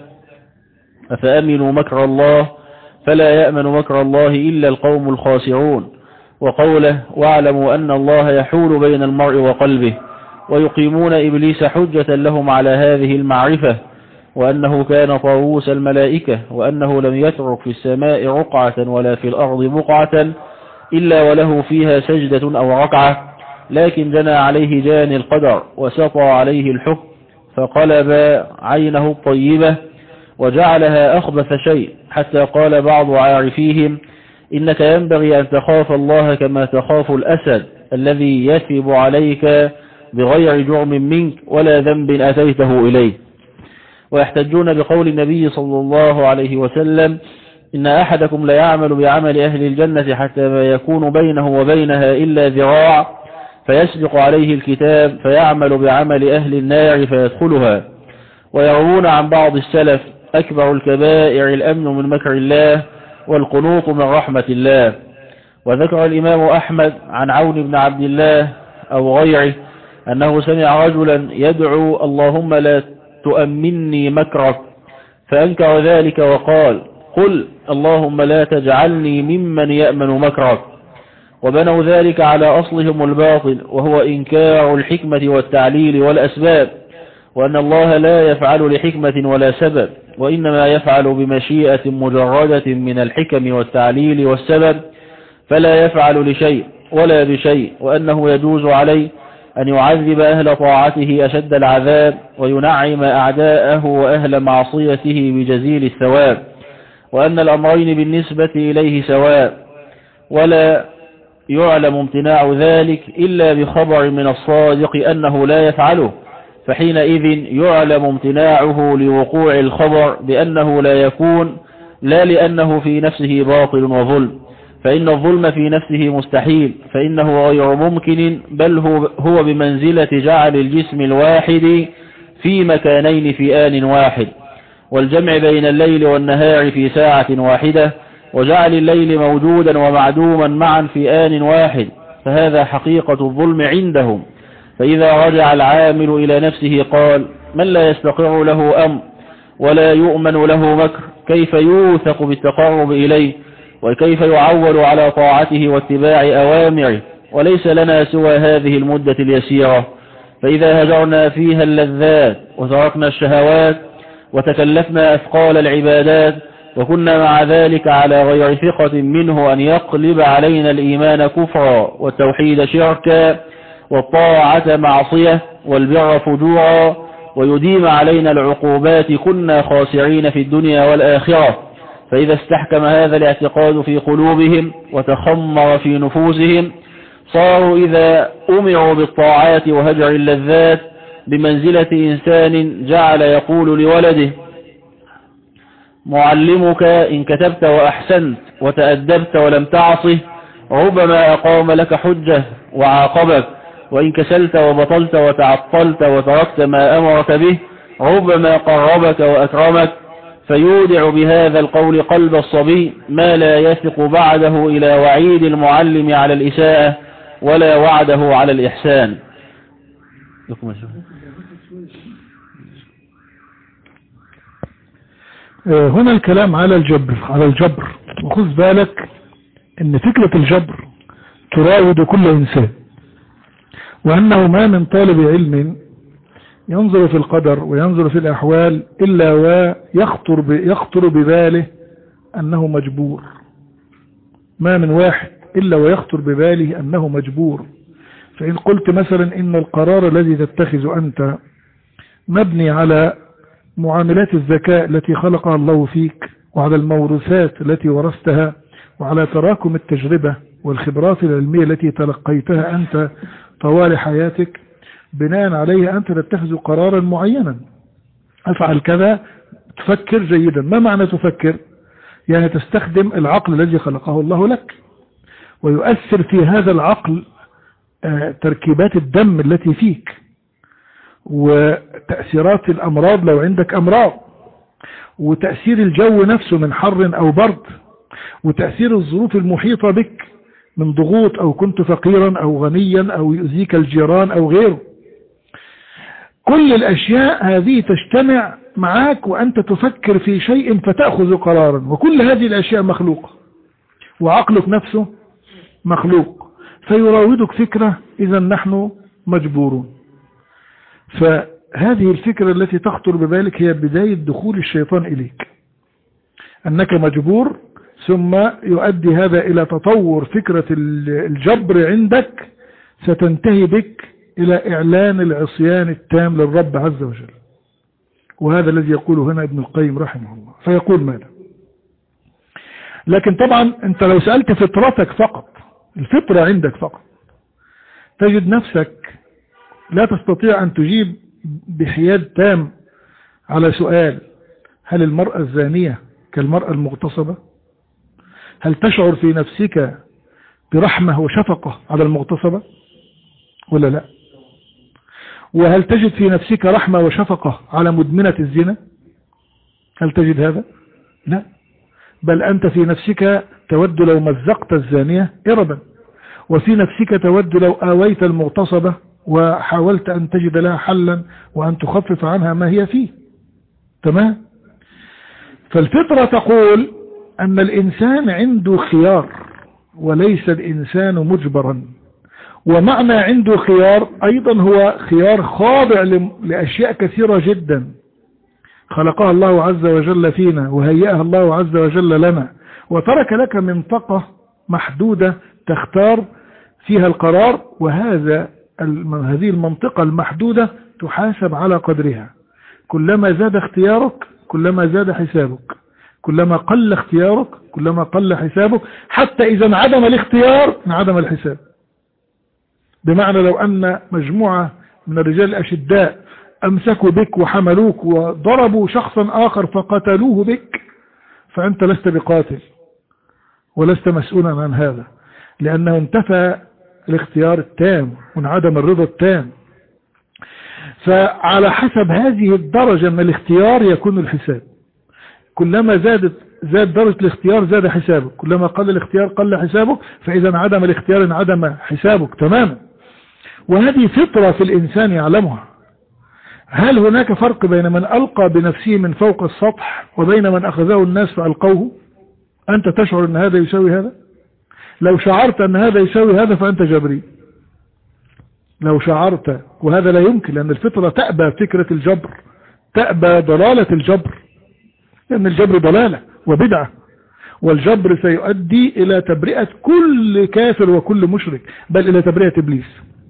أفأمنوا مكر الله فلا يأمن مكر الله إلا القوم الخاسرون، وقوله واعلموا أن الله يحول بين المرء وقلبه، ويقيمون إبليس حجة لهم على هذه المعرفة، وأنه كان طاووس الملائكة، وأنه لم يترك في السماء رقعة ولا في الأرض بقعة إلا وله فيها سجدة أو ركعة، لكن جنى عليه جاني القدر وسطى عليه الحكم فقلب عينه الطيبة وجعلها أخبث شيء، حتى قال بعض عارفيهم إنك ينبغي أن تخاف الله كما تخاف الأسد الذي يثب عليك بغير جرم منك ولا ذنب أتيته إليه. ويحتجون بقول النبي صلى الله عليه وسلم إن أحدكم لا يعمل بعمل أهل الجنة حتى ما يكون بينه وبينها إلا ذراع فيسبق عليه الكتاب فيعمل بعمل أهل النار فيدخلها. ويروون عن بعض السلف أكبر الكبائر الأمن من مكر الله والقنوط من رحمة الله. وذكر الإمام أحمد عن عون بن عبد الله أو غيره أنه سمع رجلا يدعو اللهم لا تؤمني مكرك، فأنكر ذلك وقال قل اللهم لا تجعلني ممن يأمن مكرك. وبنوا ذلك على أصلهم الباطل، وهو إنكار الحكمة والتعليل والأسباب، وأن الله لا يفعل لحكمة ولا سبب، وإنما يفعل بمشيئة مجردة من الحكم والتعليل والسبب، فلا يفعل لشيء ولا بشيء، وأنه يجوز عليه أن يعذب أهل طاعته أشد العذاب وينعم أعداءه وأهل معصيته بجزيل الثواب، وأن الأمرين بالنسبة إليه سواء، ولا يعلم امتناع ذلك إلا بخبر من الصادق أنه لا يفعله، فحينئذ يعلم امتناعه لوقوع الخبر بأنه لا يكون، لا لأنه في نفسه باطل وظلم، فإن الظلم في نفسه مستحيل، فإنه غير ممكن، بل هو بمنزلة جعل الجسم الواحد في مكانين في آن واحد، والجمع بين الليل والنهار في ساعة واحدة، وجعل الليل موجودا ومعدوما معا في آن واحد، فهذا حقيقة الظلم عندهم. فإذا رجع العامل إلى نفسه قال من لا يستقر له أمر ولا يؤمن له مكر كيف يوثق بالتقرب إليه، وكيف يعول على طاعته واتباع أوامره، وليس لنا سوى هذه المدة اليسيرة، فإذا هجرنا فيها اللذات وتركنا الشهوات وتكلفنا أثقال العبادات، وكنا مع ذلك على غير ثقة منه أن يقلب علينا الإيمان كفرا والتوحيد شركا والطاعة معصية والبر فجورا، ويديم علينا العقوبات، كنا خاسرين في الدنيا والآخرة. فإذا استحكم هذا الاعتقاد في قلوبهم وتخمر في نفوسهم، صاروا إذا أمروا بالطاعات وهجر اللذات بمنزلة إنسان جعل يقول لولده معلمك إن كتبت وأحسنت وتأدبت ولم تعصه ربما أقام لك حجة وعاقبك، وإن كسلت وبطلت وتعطلت وتركت ما أمرك به ربما قربك وأكرمك، فيودع بهذا القول قلب الصبي ما لا يثق بعده إلى وعيد المعلم على الإساءة ولا وعده على الإحسان. هنا الكلام على الجبر على الجبر وخذ بالك ان فكرة الجبر تراود كل انسان، وأنه ما من طالب علم ينظر في القدر وينظر في الأحوال إلا ويخطر يخطر بباله أنه مجبور. ما من واحد إلا ويخطر بباله أنه مجبور. فإن قلت مثلا إن القرار الذي تتخذ أنت مبني على معاملات الذكاء التي خلقها الله فيك، وعلى الموروثات التي ورثتها، وعلى تراكم التجربة والخبرات العلمية التي تلقيتها أنت طوال حياتك، بناء عليه أنت تتخذ قرارا معينا، أفعل كذا، تفكر جيدا. ما معنى تفكر؟ يعني تستخدم العقل الذي خلقه الله لك، ويؤثر في هذا العقل تركيبات الدم التي فيك، وتأثيرات الأمراض لو عندك أمراض، وتأثير الجو نفسه من حر أو برد، وتأثير الظروف المحيطة بك من ضغوط، أو كنت فقيرا أو غنيا أو يؤذيك الجيران أو غيره. كل الأشياء هذه تجتمع معك وأنت تفكر في شيء فتأخذ قرارا، وكل هذه الأشياء مخلوقة، وعقلك نفسه مخلوق، فيراودك فكرة إذا نحن مجبورون. فهذه الفكرة التي تخطر ببالك هي بداية دخول الشيطان إليك، أنك مجبور، ثم يؤدي هذا إلى تطور فكرة الجبر عندك، ستنتهي بك إلى إعلان العصيان التام للرب عز وجل. وهذا الذي يقوله هنا ابن القيم رحمه الله. فيقول ماذا؟ لكن طبعا أنت لو سألت فطرتك فقط، الفطرة عندك فقط، تجد نفسك لا تستطيع أن تجيب بحياد تام على سؤال: هل المرأة الزانية كالمرأة المغتصبة؟ هل تشعر في نفسك برحمة وشفقة على المغتصبة ولا لا؟ وهل تجد في نفسك رحمة وشفقة على مدمنة الزنا؟ هل تجد هذا؟ لا، بل أنت في نفسك تود لو مزقت الزانية إربا، وفي نفسك تود لو آويت المغتصبة وحاولت أن تجد لها حلا وأن تخفف عنها ما هي فيه. تمام؟ فالفطرة تقول أن الإنسان عنده خيار، وليس الإنسان مجبرا. ومعنى عنده خيار أيضا هو خيار خاضع لأشياء كثيرة جدا خلقها الله عز وجل فينا، وهيئها الله عز وجل لنا، وترك لك منطقة محدودة تختار فيها القرار، وهذا هذه المنطقة المحدودة تحاسب على قدرها. كلما زاد اختيارك كلما زاد حسابك، كلما قل اختيارك كلما قل حسابك، حتى إذا انعدم الاختيار انعدم الحساب. بمعنى لو أن مجموعة من الرجال الأشداء أمسكوا بك وحملوك وضربوا شخصا آخر فقتلوه بك، فأنت لست بقاتل ولست مسؤولا عن هذا، لأنه انتفى الاختيار التام وانعدم الرضا التام. فعلى حسب هذه الدرجة من الاختيار يكون الحساب. كلما زادت زاد درجة الاختيار زاد حسابك، كلما قل الاختيار قل حسابك، فإذا انعدم الاختيار انعدم حسابك تماما. وهذه فطرة في الإنسان يعلمها. هل هناك فرق بين من ألقى بنفسه من فوق السطح وبين من أخذه الناس فألقوه؟ أنت تشعر أن هذا يساوي هذا؟ لو شعرت أن هذا يساوي هذا فأنت جبري. لو شعرت، وهذا لا يمكن، لأن الفطرة تأبى فكرة الجبر، تأبى ضلالة الجبر، لأن الجبر ضلالة وبدعة، والجبر سيؤدي إلى تبرئة كل كافر وكل مشرك، بل إلى تبرئة إبليس.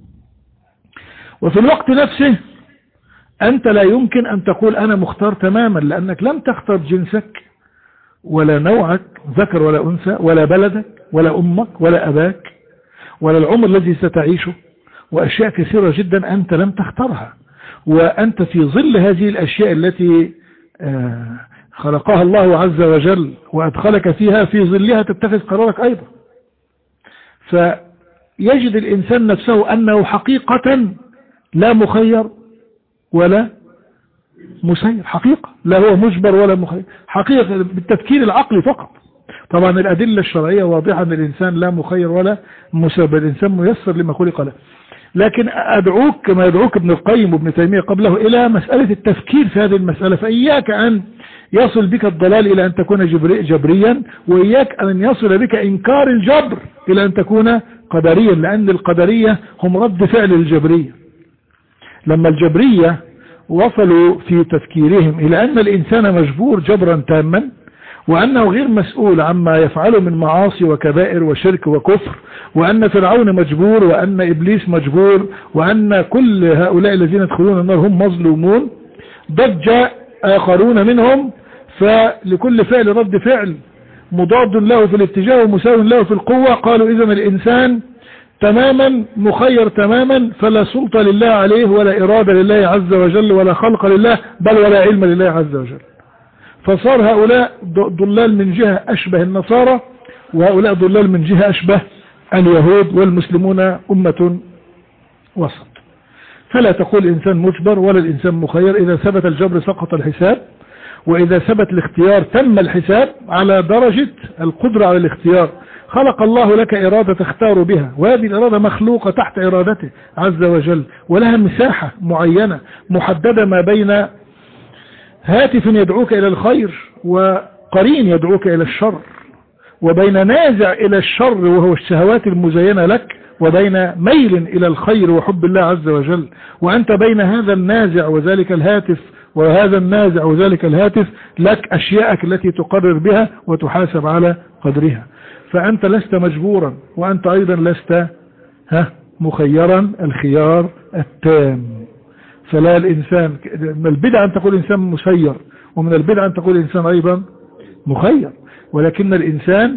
وفي الوقت نفسه أنت لا يمكن أن تقول أنا مختار تماما، لأنك لم تختار جنسك ولا نوعك ذكر ولا أنثى ولا بلدك ولا أمك ولا أباك ولا العمر الذي ستعيشه، وأشياء كثيرة جدا أنت لم تختارها، وأنت في ظل هذه الأشياء التي خلقها الله عز وجل وأدخلك فيها، في ظلها تتخذ قرارك أيضا. فيجد الإنسان نفسه أنه حقيقة لا مخير ولا مسير، حقيقة لا هو مجبر ولا مخير، حقيقة بالتفكير العقلي فقط. طبعا الأدلة الشرعية واضحة أن الإنسان لا مخير ولا مسير، الإنسان ميسر لما خلق له. لكن أدعوك كما يدعوك ابن القيم وابن تيمية قبله إلى مسألة التفكير في هذه المسألة. فإياك أن يصل بك الضلال إلى أن تكون جبري جبريا، وإياك أن يصل بك إنكار الجبر إلى أن تكون قدريا، لأن القدرية هم رد فعل الجبرية. لما الجبرية وصلوا في تفكيرهم إلى أن الإنسان مجبور جبرا تاما، وأنه غير مسؤول عما يفعله من معاصي وكبائر وشرك وكفر، وأن فرعون مجبور، وأن إبليس مجبور، وأن كل هؤلاء الذين يدخلون النار هم مظلومون، ضج آخرون منهم، فلكل فعل رد فعل مضاد له في الاتجاه ومساو له في القوة. قالوا إذن الإنسان تماما مخير تماما، فلا سلطة لله عليه ولا إرادة لله عز وجل ولا خلق لله، بل ولا علم لله عز وجل. فصار هؤلاء ضلال من جهة أشبه النصارى، وهؤلاء ضلال من جهة أشبه اليهود، والمسلمون أمة وسط. فلا تقول الإنسان مجبر ولا الإنسان مخير. إذا ثبت الجبر سقط الحساب، وإذا ثبت الاختيار تم الحساب على درجة القدرة على الاختيار. خلق الله لك إرادة تختار بها، وهذه الإرادة مخلوقة تحت إرادته عز وجل، ولها مساحة معينة محددة ما بين هاتف يدعوك إلى الخير وقرين يدعوك إلى الشر، وبين نازع إلى الشر وهو الشهوات المزينة لك، وبين ميل إلى الخير وحب الله عز وجل. وأنت بين هذا النازع وذلك الهاتف وهذا النازع وذلك الهاتف لك أشياءك التي تقرر بها وتحاسب على قدرها. فأنت لست مجبورا، وأنت أيضا لست ها مخيرا الخيار التام. فلا الإنسان، من البدع أن تقول إنسان مسير، ومن البدع أن تقول إنسان أيضا مخير، ولكن الإنسان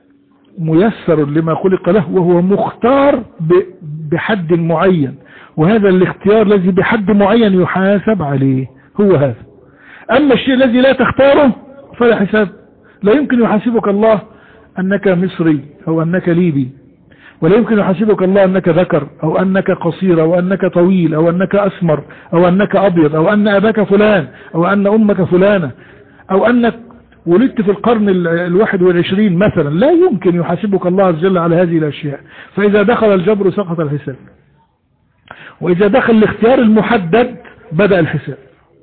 ميسر لما خلق له، وهو مختار بحد معين، وهذا الاختيار الذي بحد معين يحاسب عليه هو هذا. أما الشيء الذي لا تختاره فلا حساب. لا يمكن يحاسبك الله أنك مصري أو أنك ليبي، ولا يمكن يحاسبك الله أنك ذكر أو أنك قصير أو أنك طويل أو أنك أسمر أو أنك أبيض أو أن أباك فلان أو أن أمك فلانة أو أنك ولدت في القرن الواحد والعشرين مثلا. لا يمكن يحاسبك الله عز وجل على هذه الأشياء. فإذا دخل الجبر سقط الحساب، وإذا دخل الاختيار المحدد بدأ الحساب،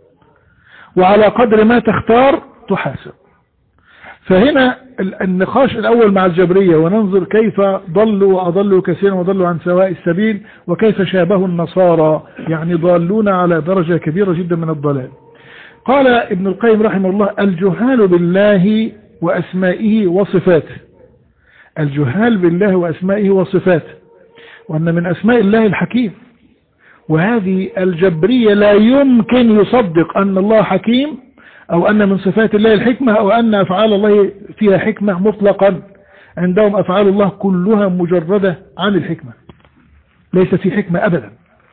وعلى قدر ما تختار تحاسب. فهنا النقاش الأول مع الجبرية، وننظر كيف ضلوا وأضلوا كثيرا وضلوا عن سواء السبيل، وكيف شابهوا النصارى، يعني ضالون على درجة كبيرة جدا من الضلال. قال ابن القيم رحمه الله: الجهال بالله وأسمائه وصفاته. الجهال بالله وأسمائه وصفاته، وأن من أسماء الله الحكيم، وهذه الجبرية لا يمكن يصدق أن الله حكيم، أو أن من صفات الله الحكمة، أو أن أفعال الله فيها حكمة مطلقا. عندهم أفعال الله كلها مجردة عن الحكمة، ليس في حكمة أبدا.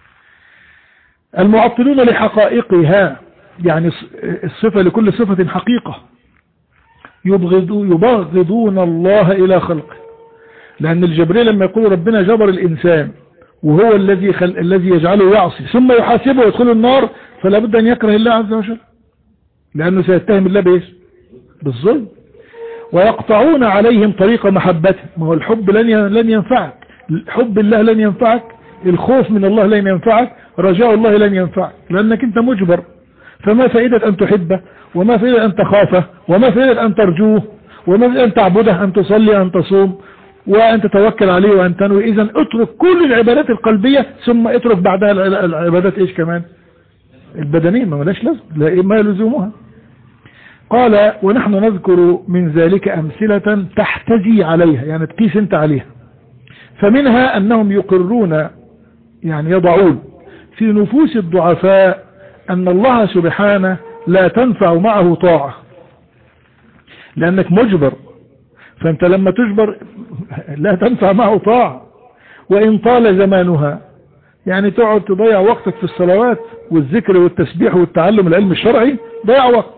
المعطلون لحقائقها، يعني الصفة لكل صفة حقيقة، يبغضون الله إلى خلقه. لأن الجبرية لما يقول ربنا جبر الإنسان وهو الذي خل... الذي يجعله يعصي ثم يحاسبه ويدخل النار، فلا بد أن يكره الله عز وجل، لأنه سيتهم الله بإيش؟ بالظلم. ويقطعون عليهم طريق محبته. ما هو الحب لن لن ينفعك، حب الله لن ينفعك، الخوف من الله لن ينفعك، رجاء الله لن ينفعك، لأنك أنت مجبر. فما فائدة أن تحبه، وما فائدة أن تخافه، وما فائدة أن ترجوه، وما فائدة أن تعبده، أن تصلي، أن تصوم، وأن تتوكل عليه، وأن تنوي. إذن اترك كل العبادات القلبية، ثم اترك بعدها العبادات إيش كمان؟ البدنية، ما ملاش لازم، ما لزومها. قال: ونحن نذكر من ذلك أمثلة تحتجي عليها، يعني تقيس انت عليها. فمنها أنهم يقرون، يعني يضعون في نفوس الضعفاء أن الله سبحانه لا تنفع معه طاعة، لأنك مجبر. فأنت لما تجبر لا تنفع معه طاعة، وإن طال زمانها، يعني تقعد تضيع وقتك في الصلوات والذكر والتسبيح والتعلم العلم الشرعي، ضيع وقت.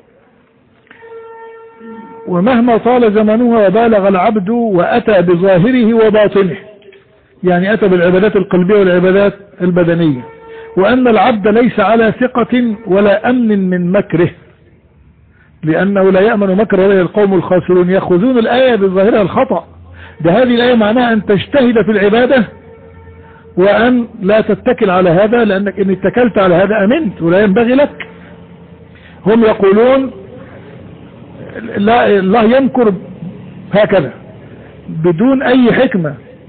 ومهما طال زمانها وبالغ العبد وأتى بظاهره وباطنه، يعني أتى بالعبادات القلبية والعبادات البدنية، وأن العبد ليس على ثقة ولا أمن من مكره، لأنه لا يأمن مكر ولا القوم الخاسرون. يأخذون الآية بظاهرها الخطأ. ده هذه الآية معناها أن تجتهد في العبادة، وأن لا تتكل على هذا، لأنك إن اتكلت على هذا أمنت ولا ينبغي لك. هم يقولون لا، الله يمكر هكذا بدون أي حكمة،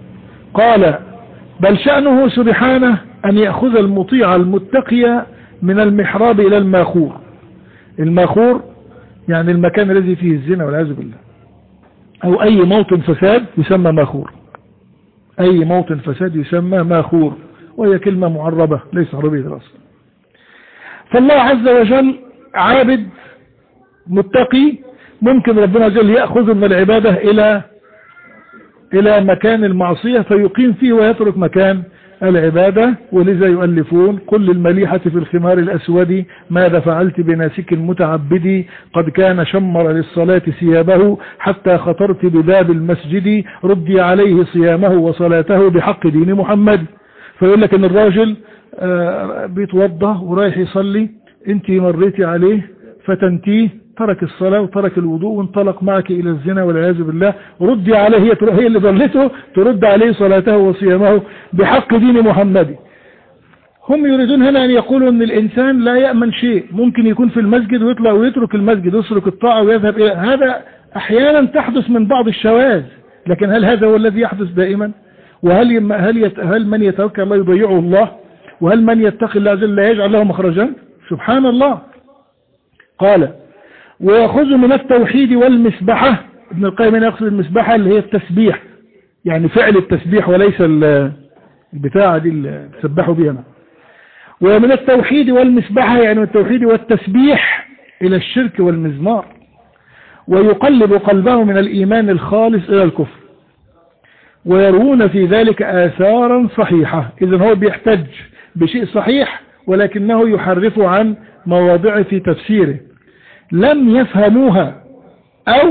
قال بل شأنه سبحانه أن يأخذ المطيع المتقي من المحراب إلى الماخور. الماخور يعني المكان الذي فيه الزنا والعياذ بالله، أو أي موطن فساد يسمى ماخور. أي موطن فساد يسمى ماخور، وهي كلمة معربة ليس عربية الأصل. فالله عز وجل عابد متقي ممكن ربنا عز وجل يأخذ من العبادة إلى إلى مكان المعصية فيقيم فيه ويترك مكان العبادة. ولذا يؤلفون قل للمليحة في الخمار الأسود ماذا فعلت بناسك متعبد قد كان شمر للصلاة ثيابه حتى خطرت بباب المسجد ردي عليه صيامه وصلاته بحق دين محمد. فيقول لك ان الراجل بيتوضى ورايح يصلي، انت مريتي عليه فتنتيه ترك الصلاة وترك الوضوء وانطلق معك إلى الزنا والعياذ بالله، ردي عليه، هي اللي ضلته ترد عليه صلاته وصيامه بحق دين محمد. هم يريدون هنا أن يقولوا أن الإنسان لا يأمن شيء، ممكن يكون في المسجد ويطلع ويترك المسجد ويترك الطاعة ويذهب إلى هذا. أحيانا تحدث من بعض الشواذ، لكن هل هذا هو الذي يحدث دائما؟ وهل هل يت... هل من يتوكل الله يضيعه الله؟ وهل من يتقي الله عز وجل لا يجعل له مخرجا؟ سبحان الله. قال ويأخذ من التوحيد والمسبحة. ابن القيم يقصد المسبحة اللي هي التسبيح، يعني فعل التسبيح وليس البتاعة دي اللي تسبحوا بها. ومن التوحيد والمسبحة يعني من التوحيد والتسبيح إلى الشرك والمزمار، ويقلب قلبه من الإيمان الخالص إلى الكفر، ويروون في ذلك آثارا صحيحة. إذن هو بيحتج بشيء صحيح ولكنه يحرف عن مواضع في تفسيره لم يفهموها أو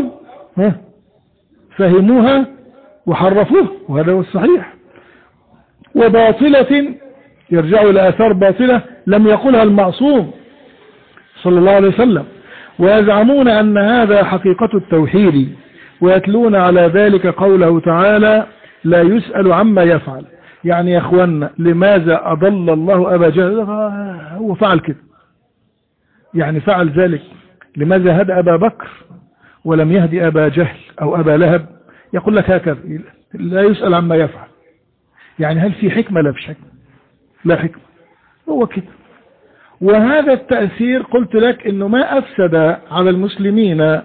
فهموها وحرفوه، وهذا هو الصحيح. وباطلة يرجعوا إلى آثار باطلة لم يقولها المعصوم صلى الله عليه وسلم، ويزعمون أن هذا حقيقة التوحيد، ويتلون على ذلك قوله تعالى لا يسأل عما يفعل. يعني يا أخوانا لماذا أضل الله أبا جهل؟ هو فعل كده، يعني فعل ذلك. لماذا هدى أبا بكر ولم يهدي أبا جهل أو أبا لهب؟ يقول لك هكذا لا يسأل عما يفعل. يعني هل في حكمة؟ لا فيش حكمة، لا حكمة، هو كده. وهذا التأثير قلت لك انه ما افسد على المسلمين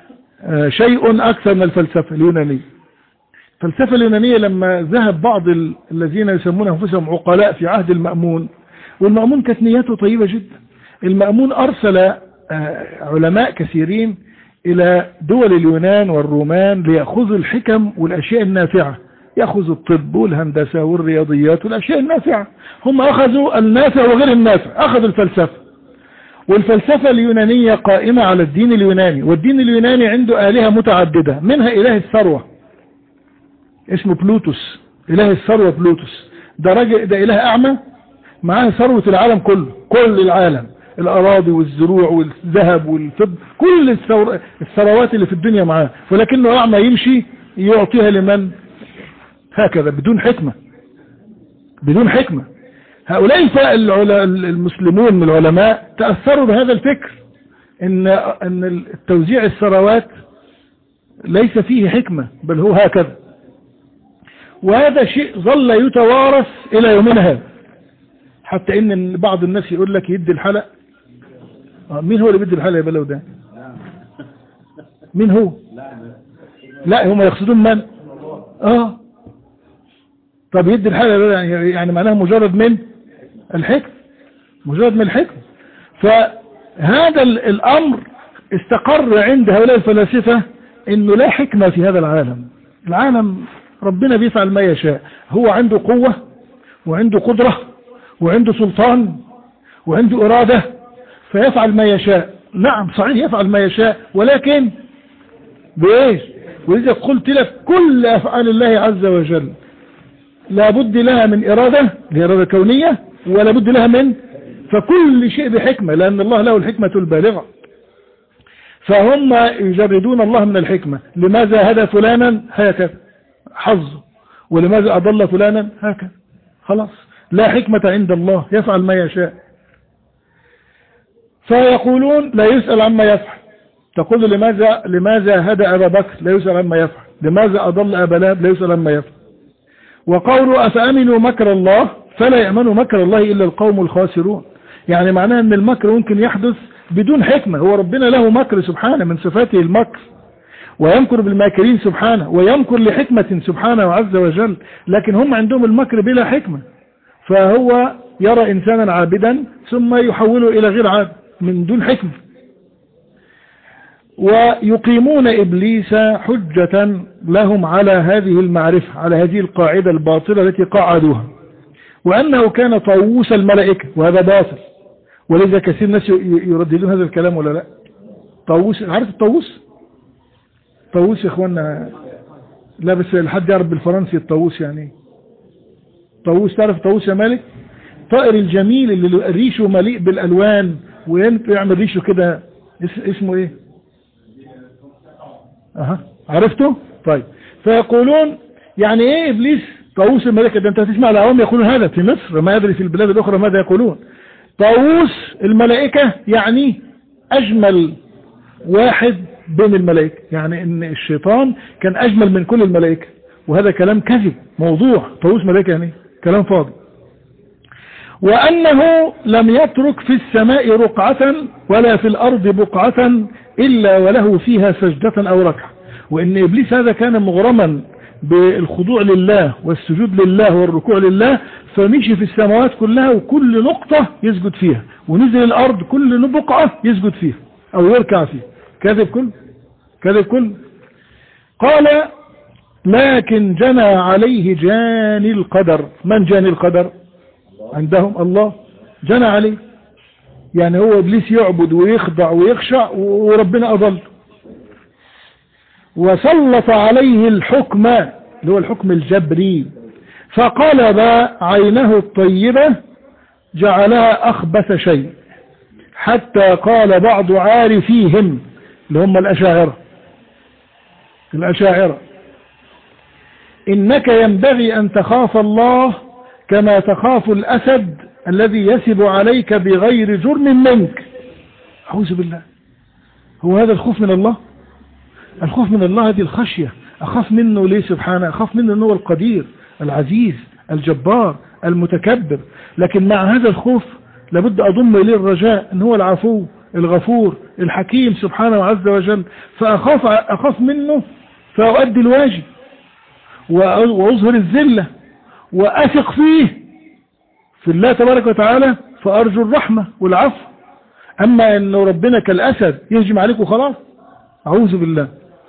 شيء اكثر من الفلسفة اليونانية. الفلسفة اليونانية لما ذهب بعض الذين يسمون انفسهم عقلاء في عهد المأمون، والمأمون كانت نيته طيبة جدا. المأمون ارسل علماء كثيرين الى دول اليونان والرومان ليأخذوا الحكم والاشياء النافعة، يأخذوا الطب والهندسة والرياضيات والاشياء النافعة. هم اخذوا النافع وغير النافع، اخذوا الفلسفة. والفلسفة اليونانية قائمة على الدين اليوناني، والدين اليوناني عنده آلهة متعددة، منها إله الثروة اسمه بلوتوس، إله الثروة بلوتوس. ده راجل ده إله أعمى معاه ثروة العالم كله، كل العالم، الأراضي والزروع والذهب والفضة، كل الثور... الثروات اللي في الدنيا معاه، ولكنه أعمى يمشي يعطيها لمن؟ هكذا بدون حكمة، بدون حكمة. هؤلاء المسلمون من العلماء تأثروا بهذا الفكر ان ان التوزيع الثروات ليس فيه حكمة بل هو هكذا. وهذا شيء ظل يتوارث الى يومنا هذا، حتى ان بعض الناس يقول لك يدي الحلق. مين هو اللي بيدي الحلق يا بلو ده؟ مين هو؟ لا هم يقصدون من؟ اه طب يدي الحلق يعني, يعني معناها مجرد من الحكم، مجرد من الحكم. فهذا الأمر استقر عند هؤلاء الفلاسفة انه لا حكمة في هذا العالم. العالم ربنا بيفعل ما يشاء، هو عنده قوة وعنده قدرة وعنده سلطان وعنده إرادة فيفعل ما يشاء. نعم صحيح يفعل ما يشاء، ولكن بإيش؟ وإذا قلت لك كل أفعال الله عز وجل لا بد لها من إرادة، الإرادة كونية، ولا بد لها من، فكل شيء بحكمة، لأن الله له الحكمة البالغة. فهم يجردون الله من الحكمة. لماذا هدى فلانا؟ هكذا حظه. ولماذا أضل فلانا؟ هكذا خلاص، لا حكمة عند الله، يفعل ما يشاء. فيقولون لا يسأل عما يفعل. تقول لماذا لماذا هدى أبا بكر؟ لا يسأل عما يفعل. لماذا أضل أبا لهب؟ لا يسأل عما يفعل. وقوله أفأمنوا مكر الله فلا يأمنوا مكر الله إلا القوم الخاسرون. يعني معناه أن المكر ممكن يحدث بدون حكمة. هو ربنا له مكر سبحانه، من صفاته المكر، ويمكر بالماكرين سبحانه، ويمكر لحكمة سبحانه وعز وجل، لكن هم عندهم المكر بلا حكمة. فهو يرى إنسانا عابدا ثم يحوله إلى غير عابد من دون حكمة. ويقيمون إبليس حجة لهم على هذه المعرفة، على هذه القاعدة الباطلة التي قاعدوها، وأنه كان طاووس الملائكة، وهذا باطل. ولذا كثير ناس يرددون هذا الكلام ولا لا. طاووس، عارف الطاووس؟ طاووس يا اخوانا، لا بس الحد يعرف بالفرنسي الطاووس يعني. طاووس، تعرف طاووس يا مالك؟ طائر الجميل اللي ريشه مليء بالألوان ويعمل ريشه كده، اسمه ايه؟ اها عرفته؟ طيب، فيقولون يعني ايه ابليس طاووس الملائكة؟ ده انت هتسمع العوام يقولون هذا في مصر، ما يدري في البلاد الاخرى ماذا يقولون. طاووس الملائكة يعني اجمل واحد بين الملائكة، يعني ان الشيطان كان اجمل من كل الملائكة، وهذا كلام كذب موضوع. طاووس ملائكة يعني كلام فاضي. وانه لم يترك في السماء رقعة ولا في الارض بقعة الا وله فيها سجدة او ركعة، وان ابليس هذا كان مغرما بالخضوع لله والسجود لله والركوع لله، فمشي في السماوات كلها وكل نقطة يسجد فيها، ونزل الارض كل بقعة يسجد فيها او يركع فيها. كذب كل كذب كل قال لكن جنى عليه جاني القدر. من جاني القدر عندهم؟ الله جنى عليه، يعني هو ابليس يعبد ويخضع ويخشع وربنا اضل. وسلط عليه الحكم اللي هو الحكم الجبري، فقلب عينه الطيبة جعلها اخبث شيء، حتى قال بعض عارفيهم اللي هم الاشاعرة الاشاعرة إنك ينبغي أن تخاف الله كما تخاف الأسد الذي يسب عليك بغير جرم منك. أعوذ بالله. هو هذا الخوف من الله؟ الخوف من الله هذه الخشية. أخاف منه ليه سبحانه؟ أخاف منه أنه القدير العزيز الجبار المتكبر، لكن مع هذا الخوف لابد أضم إليه الرجاء أنه هو العفو الغفور الحكيم سبحانه وعز وجل. فأخاف أخاف منه فأؤدي الواجب وأظهر الذلة وأثق فيه في الله تبارك وتعالى، فأرجو الرحمة والعفو. أما أنه ربنا كالأسد يهجم عليك وخلاص، أعوذ بالله.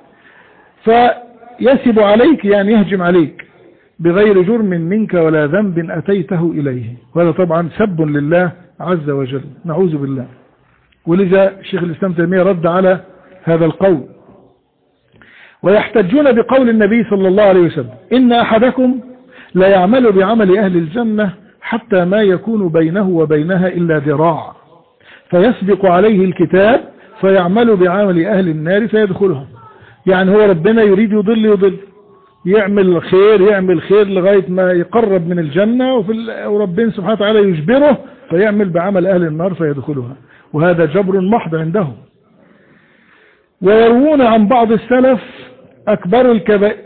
فيسب عليك يعني يهجم عليك بغير جرم منك ولا ذنب أتيته إليه، وهذا طبعا سب لله عز وجل، نعوذ بالله. ولذا شيخ الإسلام تيمية رد على هذا القول. ويحتجون بقول النبي صلى الله عليه وسلم إن أحدكم لا يعمل بعمل أهل الجنة حتى ما يكون بينه وبينها إلا ذراع، فيسبق عليه الكتاب فيعمل بعمل أهل النار فيدخلها. يعني هو ربنا يريد يضل يضل، يعمل خير يعمل خير لغاية ما يقرب من الجنة، وفي وربنا سبحانه وتعالى يجبره فيعمل بعمل أهل النار فيدخلها، وهذا جبر محض عندهم. ويروون عن بعض السلف أكبر الكبائر.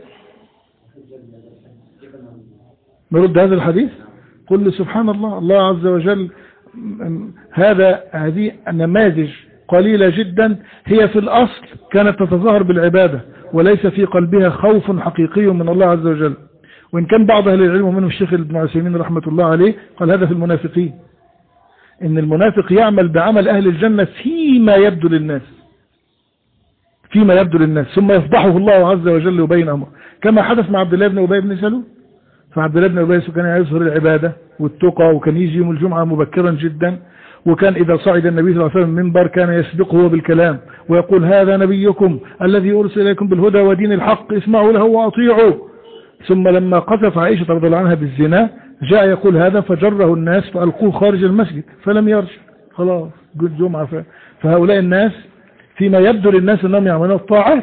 نرد هذا الحديث؟ قل سبحان الله، الله عز وجل هذا هذه نماذج قليلة جدا هي في الأصل كانت تتظاهر بالعبادة وليس في قلبها خوف حقيقي من الله عز وجل. وإن كان بعض أهل العلم ومنهم الشيخ ابن عثيمين رحمة الله عليه قال هذا في المنافقين، إن المنافق يعمل بعمل أهل الجنة فيما يبدو للناس فيما يبدو للناس ثم يفضحه الله عز وجل وبين أمره، كما حدث مع عبد الله بن أبي بن سلول. فعبد الله بن أبي كان يظهر العبادة والتقى، وكان يجي يوم الجمعة مبكرا جدا، وكان إذا صعد النبي صلى الله عليه وسلم من منبر كان يسبقه بالكلام ويقول هذا نبيكم الذي أرسل إليكم بالهدى ودين الحق اسمعوا له وأطيعوا. ثم لما قذف عائشة رضي الله عنها بالزنا جاء يقول هذا فجره الناس فألقوه خارج المسجد فلم يرجع، خلاص قد جمعة. فهؤلاء الناس فيما يبدو للناس أنهم يعملون الطاعات،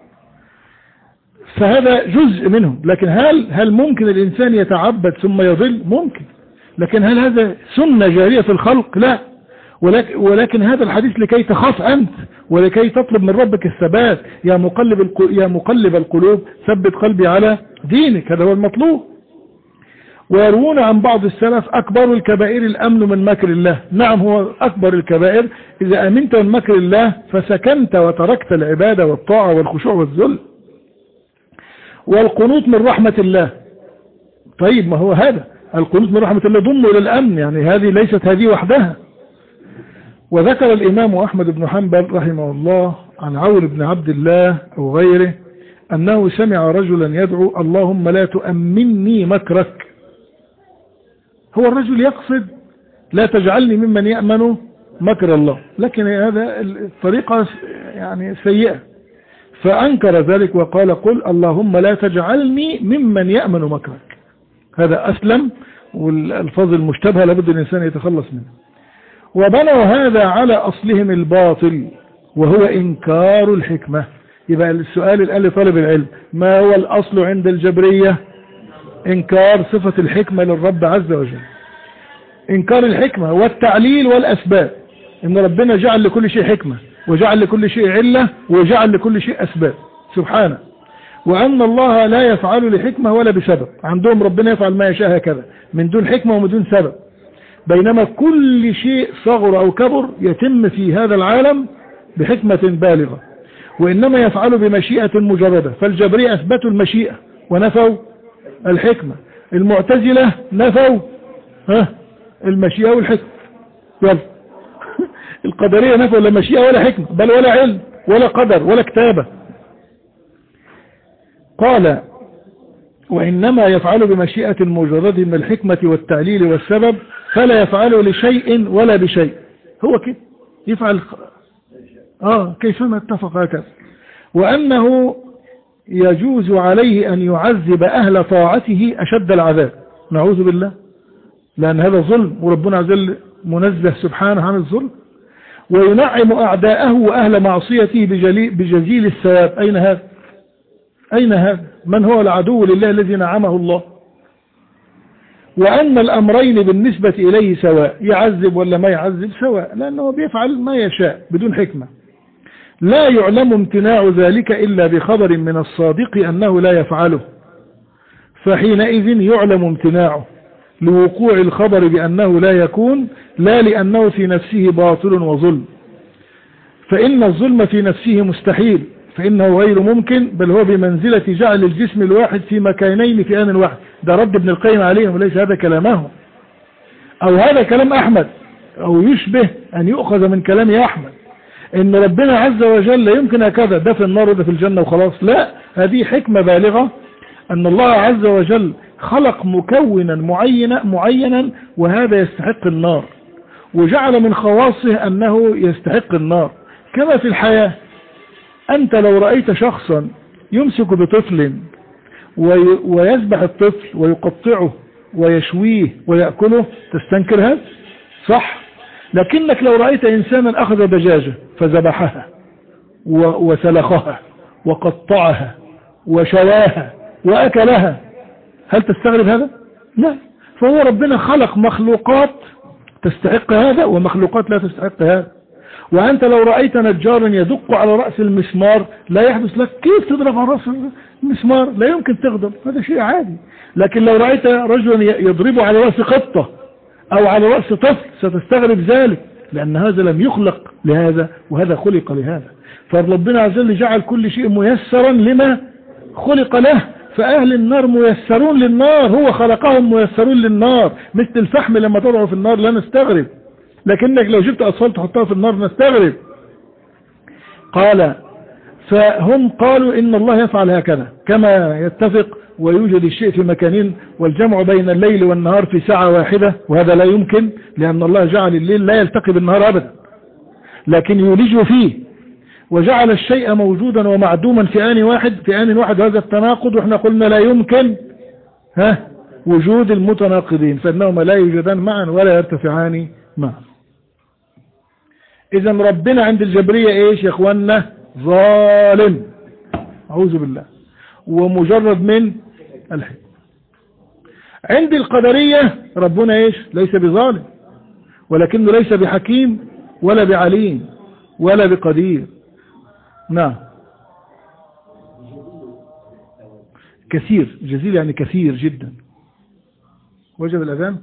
فهذا جزء منهم. لكن هل هل ممكن الإنسان يتعبد ثم يضل؟ ممكن. لكن هل هذا سنة جارية في الخلق؟ لا. ولكن, ولكن هذا الحديث لكي تخاف أنت ولكي تطلب من ربك الثبات. يا مقلب يا مقلب القلوب ثبت قلبي على دينك، هذا هو المطلوب. ويروون عن بعض السلف أكبر الكبائر الأمن من مكر الله. نعم هو أكبر الكبائر إذا أمنت من مكر الله فسكنت وتركت العبادة والطاعة والخشوع والذل. والقنوط من رحمة الله، طيب ما هو هذا القنوط من رحمة الله ضم إلى الأمن، يعني هذه ليست هذه وحدها. وذكر الإمام أحمد بن حنبل رحمه الله عن عون بن عبد الله أو غيره أنه سمع رجلا يدعو اللهم لا تؤمني مكرك. هو الرجل يقصد لا تجعلني ممن يأمن مكر الله، لكن هذا الطريقة يعني سيئة، فأنكر ذلك وقال قل اللهم لا تجعلني ممن يأمن مكرك. هذا أسلم، والألفاظ المشتبهة لابد الإنسان يتخلص منها. وبنوا هذا على أصلهم الباطل وهو إنكار الحكمة. يبقى السؤال الآن لطالب العلم ما هو الأصل عند الجبرية؟ إنكار صفة الحكمة للرب عز وجل، إنكار الحكمة والتعليل والأسباب، إن ربنا جعل لكل شيء حكمة وجعل لكل شيء علة وجعل لكل شيء أسباب سبحانه، وأن الله لا يفعل لحكمة ولا بسبب. عندهم ربنا يفعل ما يشاء هكذا من دون حكمة ومن دون سبب، بينما كل شيء صغر أو كبر يتم في هذا العالم بحكمة بالغة، وإنما يفعل بمشيئة مجردة. فالجبرية أثبتوا المشيئة ونفوا الحكمة، المعتزلة نفوا ها المشيئة والحكمة. يلا القدرية نفوا لا مشيئة ولا حكمة، بل ولا علم ولا قدر ولا كتابة. قال وإنما يفعل بمشيئة مجردة من الحكمة والتعليل والسبب، فلا يفعل لشيء ولا بشيء. هو كده يفعل آه كيفما اتفق هكذا. وأنه يجوز عليه أن يعذب أهل طاعته أشد العذاب، نعوذ بالله، لأن هذا ظلم، وربنا عز وجل منزه سبحانه عن الظلم. وينعم أعداءه وأهل معصيته بجزيل الثواب. أين هذا؟ أين هذا؟ من هو العدو لله الذي نعمه الله؟ وأن الأمرين بالنسبة إليه سواء، يعذب ولا ما يعذب سواء، لأنه بيفعل ما يشاء بدون حكمة. لا يعلم امتناع ذلك إلا بخبر من الصادق أنه لا يفعله، فحينئذ يعلم امتناعه لوقوع الخبر بأنه لا يكون، لا لأنه في نفسه باطل وظلم. فإن الظلم في نفسه مستحيل، فإنه غير ممكن، بل هو بمنزلة جعل الجسم الواحد في مكانين في آن واحد. ده رد ابن القيم عليهم، وليس هذا كلامه أو هذا كلام أحمد، أو يشبه أن يؤخذ من كلام أحمد إن ربنا عز وجل لا يمكن هكذا، ده في النار وده في الجنة وخلاص. لا، هذه حكمة بالغة، أن الله عز وجل خلق مكونا معينا معينا وهذا يستحق النار، وجعل من خواصه أنه يستحق النار. كما في الحياة، أنت لو رأيت شخصا يمسك بطفل ويذبح الطفل ويقطعه ويشويه ويأكله تستنكر هذا؟ صح. لكنك لو رأيت إنسانا أخذ دجاجة فذبحها وسلخها وقطعها وشواها وأكلها، هل تستغرب هذا؟ لا. فهو ربنا خلق مخلوقات تستحق هذا ومخلوقات لا تستحق هذا. وأنت لو رأيت نجارا يدق على رأس المسمار لا يحدث لك كيف تضرب على رأس المسمار، لا يمكن تغضب، هذا شيء عادي. لكن لو رأيت رجلا يضربه على رأس قطة أو على رأس طفل ستستغرب ذلك، لأن هذا لم يخلق لهذا وهذا خلق لهذا. فربنا عز وجل جعل كل شيء ميسرا لما خلق له. فأهل النار ميسرون للنار، هو خلقهم ميسرون للنار. مثل الفحم لما تضعه في النار لا نستغرب، لكنك لو جبت أطفال تحطها في النار نستغرب. قال فهم قالوا إن الله يفعل هكذا كما يتفق ويوجد الشيء في مكانين، والجمع بين الليل والنهار في ساعة واحدة، وهذا لا يمكن، لأن الله جعل الليل لا يلتقي بالنهار أبدا لكن يولجه فيه، وجعل الشيء موجودا ومعدوما في آن واحد في آن واحد. هذا التناقض، وإحنا قلنا لا يمكن ها وجود المتناقضين، فإنهما لا يوجدان معا ولا يرتفعان معا. إذا ربنا عند الجبرية إيش يا إخواننا؟ ظالم، أعوذ بالله، ومجرد من الحكم. عند القدرية ربنا إيش؟ ليس بظالم، ولكنه ليس بحكيم ولا بعليم ولا بقدير. نعم، كثير، جزيل يعني كثير جدا. وجب الأذان.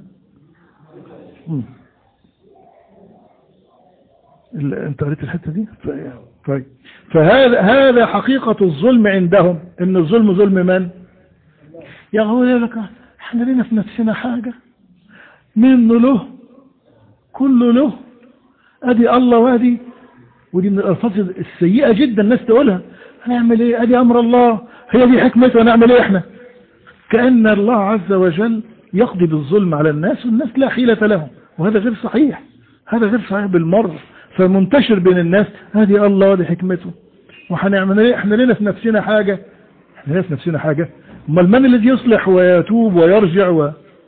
انت قريت الحتة دي؟ طيب فهذا هذا حقيقة الظلم عندهم، ان الظلم ظلم من؟ يا هو لك احنا لنا في نفسنا حاجة، منه له كله له، ادي الله وادي، ودي من الالفاظ السيئة جدا الناس تقولها. هنعمل ايه؟ ادي امر الله، هي دي حكمته، هنعمل ايه احنا؟ كأن الله عز وجل يقضي بالظلم على الناس والناس لا حيلة لهم، وهذا غير صحيح، هذا غير صحيح بالمرة. فمنتشر بين الناس هذه الله ودي حكمته، وهنعمل ايه؟ احنا لنا في نفسنا حاجة، احنا لنا في نفسنا حاجة، امال من الذي يصلح ويتوب ويرجع و...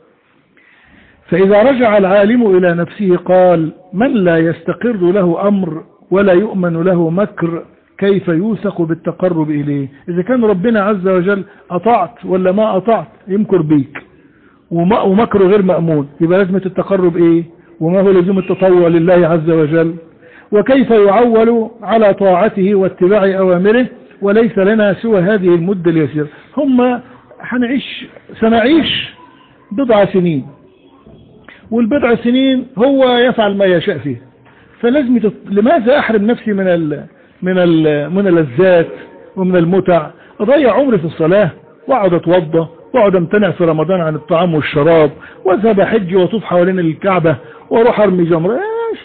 فإذا رجع العالم إلى نفسه قال: من لا يستقر له أمر ولا يؤمن له مكر كيف يوثق بالتقرب إليه؟ إذا كان ربنا عز وجل أطعت ولا ما أطعت يمكر بيك ومكره غير مأمون، يبقى لازمة التقرب إيه؟ وما هو لزوم التطوع لله عز وجل؟ وكيف يعول على طاعته واتباع أوامره وليس لنا سوى هذه المدة اليسيرة؟ هم هنعيش سنعيش بضع سنين، والبضع سنين هو يفعل ما يشاء فيه، فلازم تط... لماذا أحرم نفسي من ال... من ال... من اللذات ومن المتع؟ أضيع عمري في الصلاة وأقعد أتوضى وأقعد أمتنع في رمضان عن الطعام والشراب وأذهب حج وأطوف حوالين الكعبة وأروح أرمي جمرة.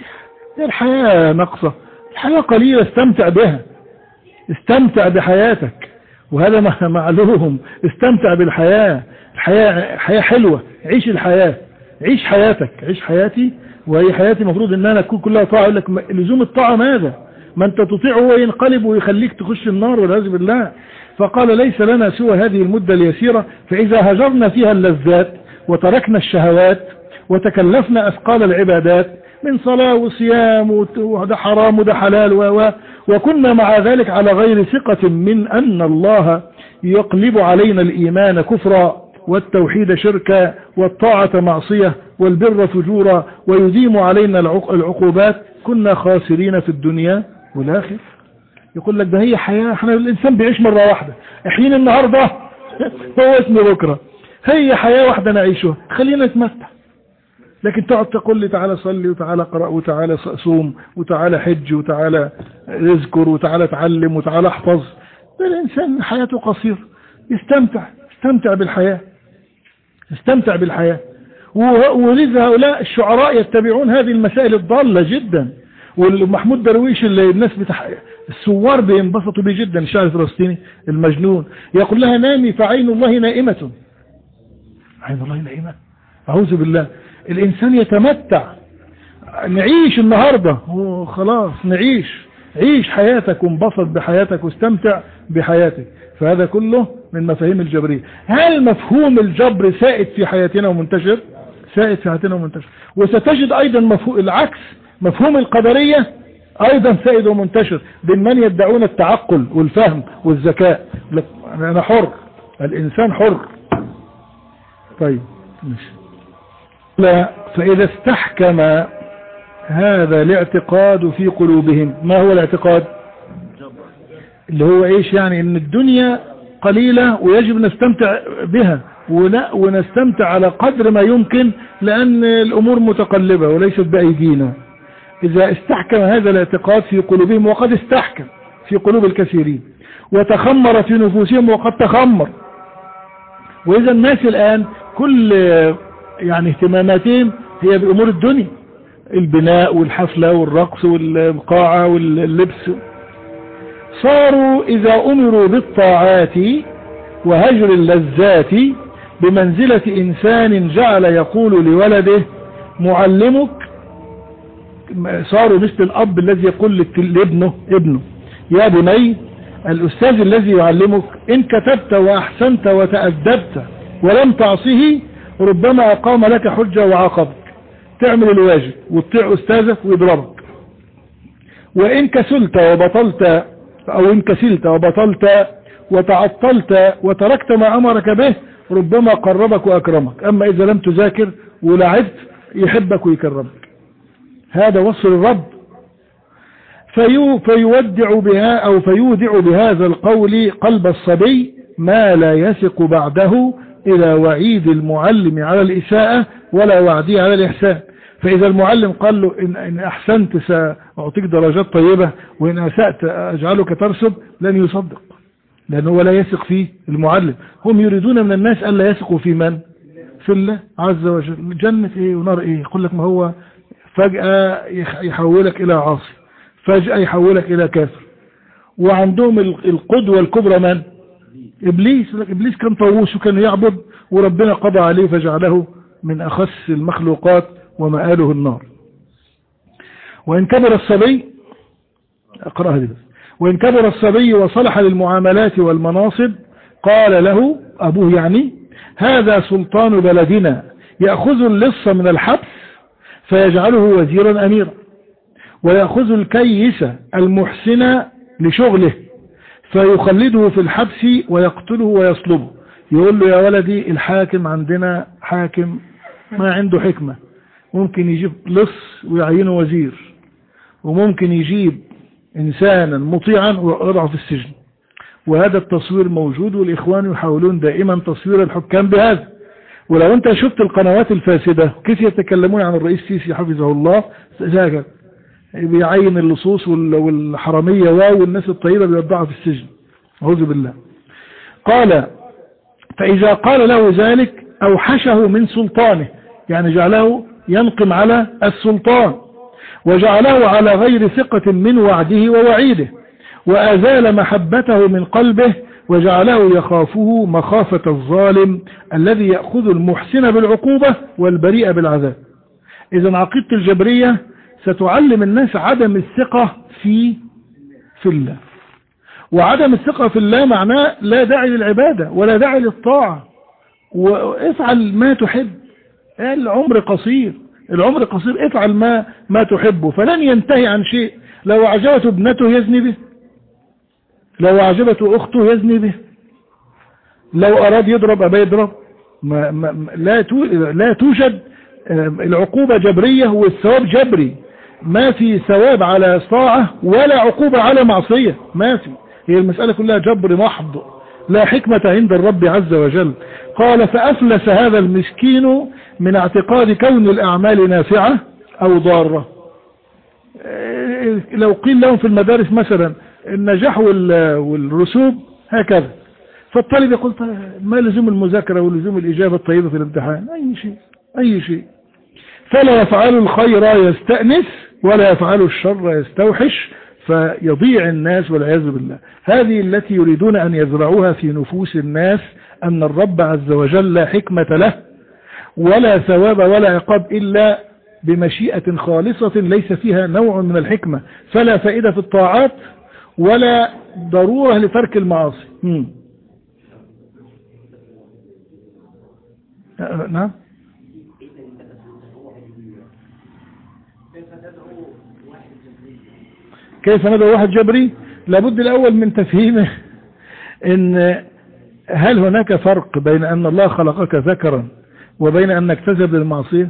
الحياة ناقصة، الحياة قليلة، استمتع بها، استمتع بحياتك، وهذا معلوم، استمتع بالحياة، الحياة حياة حلوة، عيش الحياة، عيش حياتك، عيش حياتي، وهي حياتي مفروض ان انا تكون كلها طاعة. يقول لك لزوم الطاعة ماذا؟ ما انت تطيعه هو ينقلب ويخليك تخش النار والعياذ بالله. فقال: ليس لنا سوى هذه المدة اليسيرة، فإذا هجرنا فيها اللذات وتركنا الشهوات وتكلفنا أثقال العبادات من صلاة وصيام وده حرام وده حلال و وكنا مع ذلك على غير ثقة من أن الله يقلب علينا الإيمان كفرا والتوحيد شركا والطاعة معصية والبر فجورا ويديم علينا العقوبات، كنا خاسرين في الدنيا والآخرة. يقول لك ده هي حياة، احنا الإنسان بيعيش مرة واحدة، احيين النهاردة هو اسمه بكرة، هي حياة واحدة نعيشها، خلينا نتمتع. لكن تقعد تقول لي تعالى صلي وتعالى قرأ وتعالى صوم وتعالى حج وتعالى اذكر وتعالى تعلم وتعالى احفظ، الإنسان حياته قصيرة، يستمتع، استمتع بالحياة، استمتع بالحياة. ولذا هؤلاء الشعراء يتبعون هذه المسائل الضالة جدا. والمحمود درويش اللي الناس بتح... السوار بينبسطوا به جدا، الشاعر الفلسطيني المجنون، يقول لها: نامي فعين الله نائمة. عين الله نائمة؟ أعوذ بالله. الإنسان يتمتع، نعيش النهاردة وخلاص، نعيش، عيش حياتك وانبسط بحياتك واستمتع بحياتك. فهذا كله من مفاهيم الجبرية. هل مفهوم الجبر سائد في حياتنا ومنتشر؟ سائد في حياتنا ومنتشر. وستجد أيضا مفهوم العكس، مفهوم القدرية أيضا سائد ومنتشر بين من يدعون التعقل والفهم والذكاء. أنا حر، الإنسان حر. طيب ماشي. لا، فإذا استحكم هذا الاعتقاد في قلوبهم. ما هو الاعتقاد؟ اللي هو ايش؟ يعني ان الدنيا قليلة ويجب نستمتع بها، ولا ونستمتع على قدر ما يمكن، لأن الأمور متقلبة وليست بأيدينا. إذا استحكم هذا الاعتقاد في قلوبهم، وقد استحكم في قلوب الكثيرين، وتخمر في نفوسهم وقد تخمر. وإذا الناس الآن كل يعني اهتماماتهم هي بأمور الدنيا، البناء والحفلة والرقص والقاعة واللبس. صاروا إذا أمروا بالطاعات وهجر اللذات بمنزلة إنسان جعل يقول لولده معلمك. صاروا مثل الأب الذي يقول لابنه ابنه يا بني، الأستاذ الذي يعلمك إن كتبت وأحسنت وتأدبت ولم تعصه ربما أقام لك حجة وعاقبك. تعمل الواجب وتطيع أستاذك ويضربك. وإن كسلت وبطلت أو إن كسلت وبطلت وتعطلت وتركت ما أمرك به ربما قربك وأكرمك. أما إذا لم تذاكر ولعبت يحبك ويكرمك. هذا وصف الرب. في فيودع بها أو فيودع بهذا القول قلب الصبي ما لا يثق بعده إلى وعيد المعلم على الإساءة ولا وعده على الإحسان. فإذا المعلم قال له إن, إن أحسنت سأعطيك درجات طيبة وإن أسأت أجعلك ترسب، لن يصدق، لأنه لا يثق فيه المعلم. هم يريدون من الناس ألا يثقوا في من؟ في الله عز وجل. جنة إيه ونار إيه؟ يقول لك ما هو فجأة يحولك إلى عاصي، فجأة يحولك إلى كافر. وعندهم القدوة الكبرى من؟ إبليس. لك إبليس كان طاووس وكان يعبد وربنا قضى عليه فجعله من أخس المخلوقات ومآله النار. وإن كبر الصبي أقرأها دي بس. وإن كبر الصبي وصلح للمعاملات والمناصب قال له أبوه يعني هذا سلطان بلدنا يأخذ اللص من الحبس فيجعله وزيرا أميرا، ويأخذ الكيس المحسن لشغله فيخلده في الحبس ويقتله ويصلبه. يقول له يا ولدي الحاكم عندنا حاكم ما عنده حكمة، ممكن يجيب لص ويعينه وزير، وممكن يجيب إنسانا مطيعا ويضعه في السجن. وهذا التصوير موجود، والإخوان يحاولون دائما تصوير الحكام بهذا. ولو أنت شفت القنوات الفاسدة كيف يتكلمون عن الرئيس سيسي حفظه الله، بيعين اللصوص والحرامية والناس الطيبة بيوضعها في السجن، أعوذ بالله. قال فإذا قال له ذلك أوحشه من سلطانه، يعني جعله ينقم على السلطان، وجعله على غير ثقة من وعده ووعيده، وأزال محبته من قلبه، وجعله يخافه مخافة الظالم الذي يأخذ المحسن بالعقوبة والبريء بالعذاب. إذن عقيدة الجبرية ستعلم الناس عدم الثقة في في الله. وعدم الثقة في الله معناه لا داعي للعبادة ولا داعي للطاعة، وافعل ما تحب. العمر قصير، العمر قصير، افعل ما ما تحبه فلن ينتهي عن شيء. لو أعجبته ابنته يزني به، لو أعجبته أخته يزني به، لو أراد يضرب أبا يضرب. ما ما لا لا توجد العقوبة جبرية والثواب جبري. ما في ثواب على طاعة ولا عقوبة على معصية، ما في. هي المسألة كلها جبر محض، لا حكمة عند الرب عز وجل. قال فأفلس هذا المسكين من اعتقاد كون الأعمال نافعة أو ضارة. لو قيل لهم في المدارس مثلا النجاح والرسوب هكذا، فالطالب يقول ما لزوم المذاكرة ولزوم الإجابة الطيبة في الامتحان؟ أي شيء أي شيء. فلا يفعل الخير يستأنس ولا يفعل الشر يستوحش فيضيع الناس والعياذ بالله. هذه التي يريدون أن يزرعوها في نفوس الناس، أن الرب عز وجل لا حكمة له ولا ثواب ولا عقاب إلا بمشيئة خالصة ليس فيها نوع من الحكمة، فلا فائدة في الطاعات ولا ضرورة لترك المعاصي. نعم. كيف ندعو واحد جبري؟ لابد الأول من تفهيمه إن هل هناك فرق بين أن الله خلقك ذكرا وبين أنك تذهب للمعصية،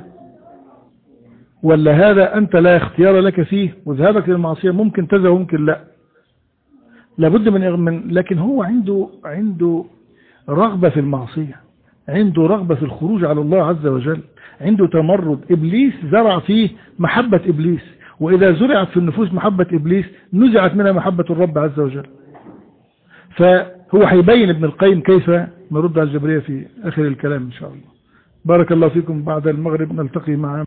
ولا هذا أنت لا اختيار لك فيه وذهابك للمعصية ممكن تذهب وممكن لا. لابد من، لكن هو عنده عنده رغبة في المعصية، عنده رغبة في الخروج على الله عز وجل، عنده تمرد. إبليس زرع فيه محبة إبليس، وإذا زرعت في النفوس محبة إبليس نزعت منها محبة الرب عز وجل. فهو هيبين ابن القيم كيف نرد على الجبرية في آخر الكلام إن شاء الله. بارك الله فيكم. بعد المغرب نلتقي مع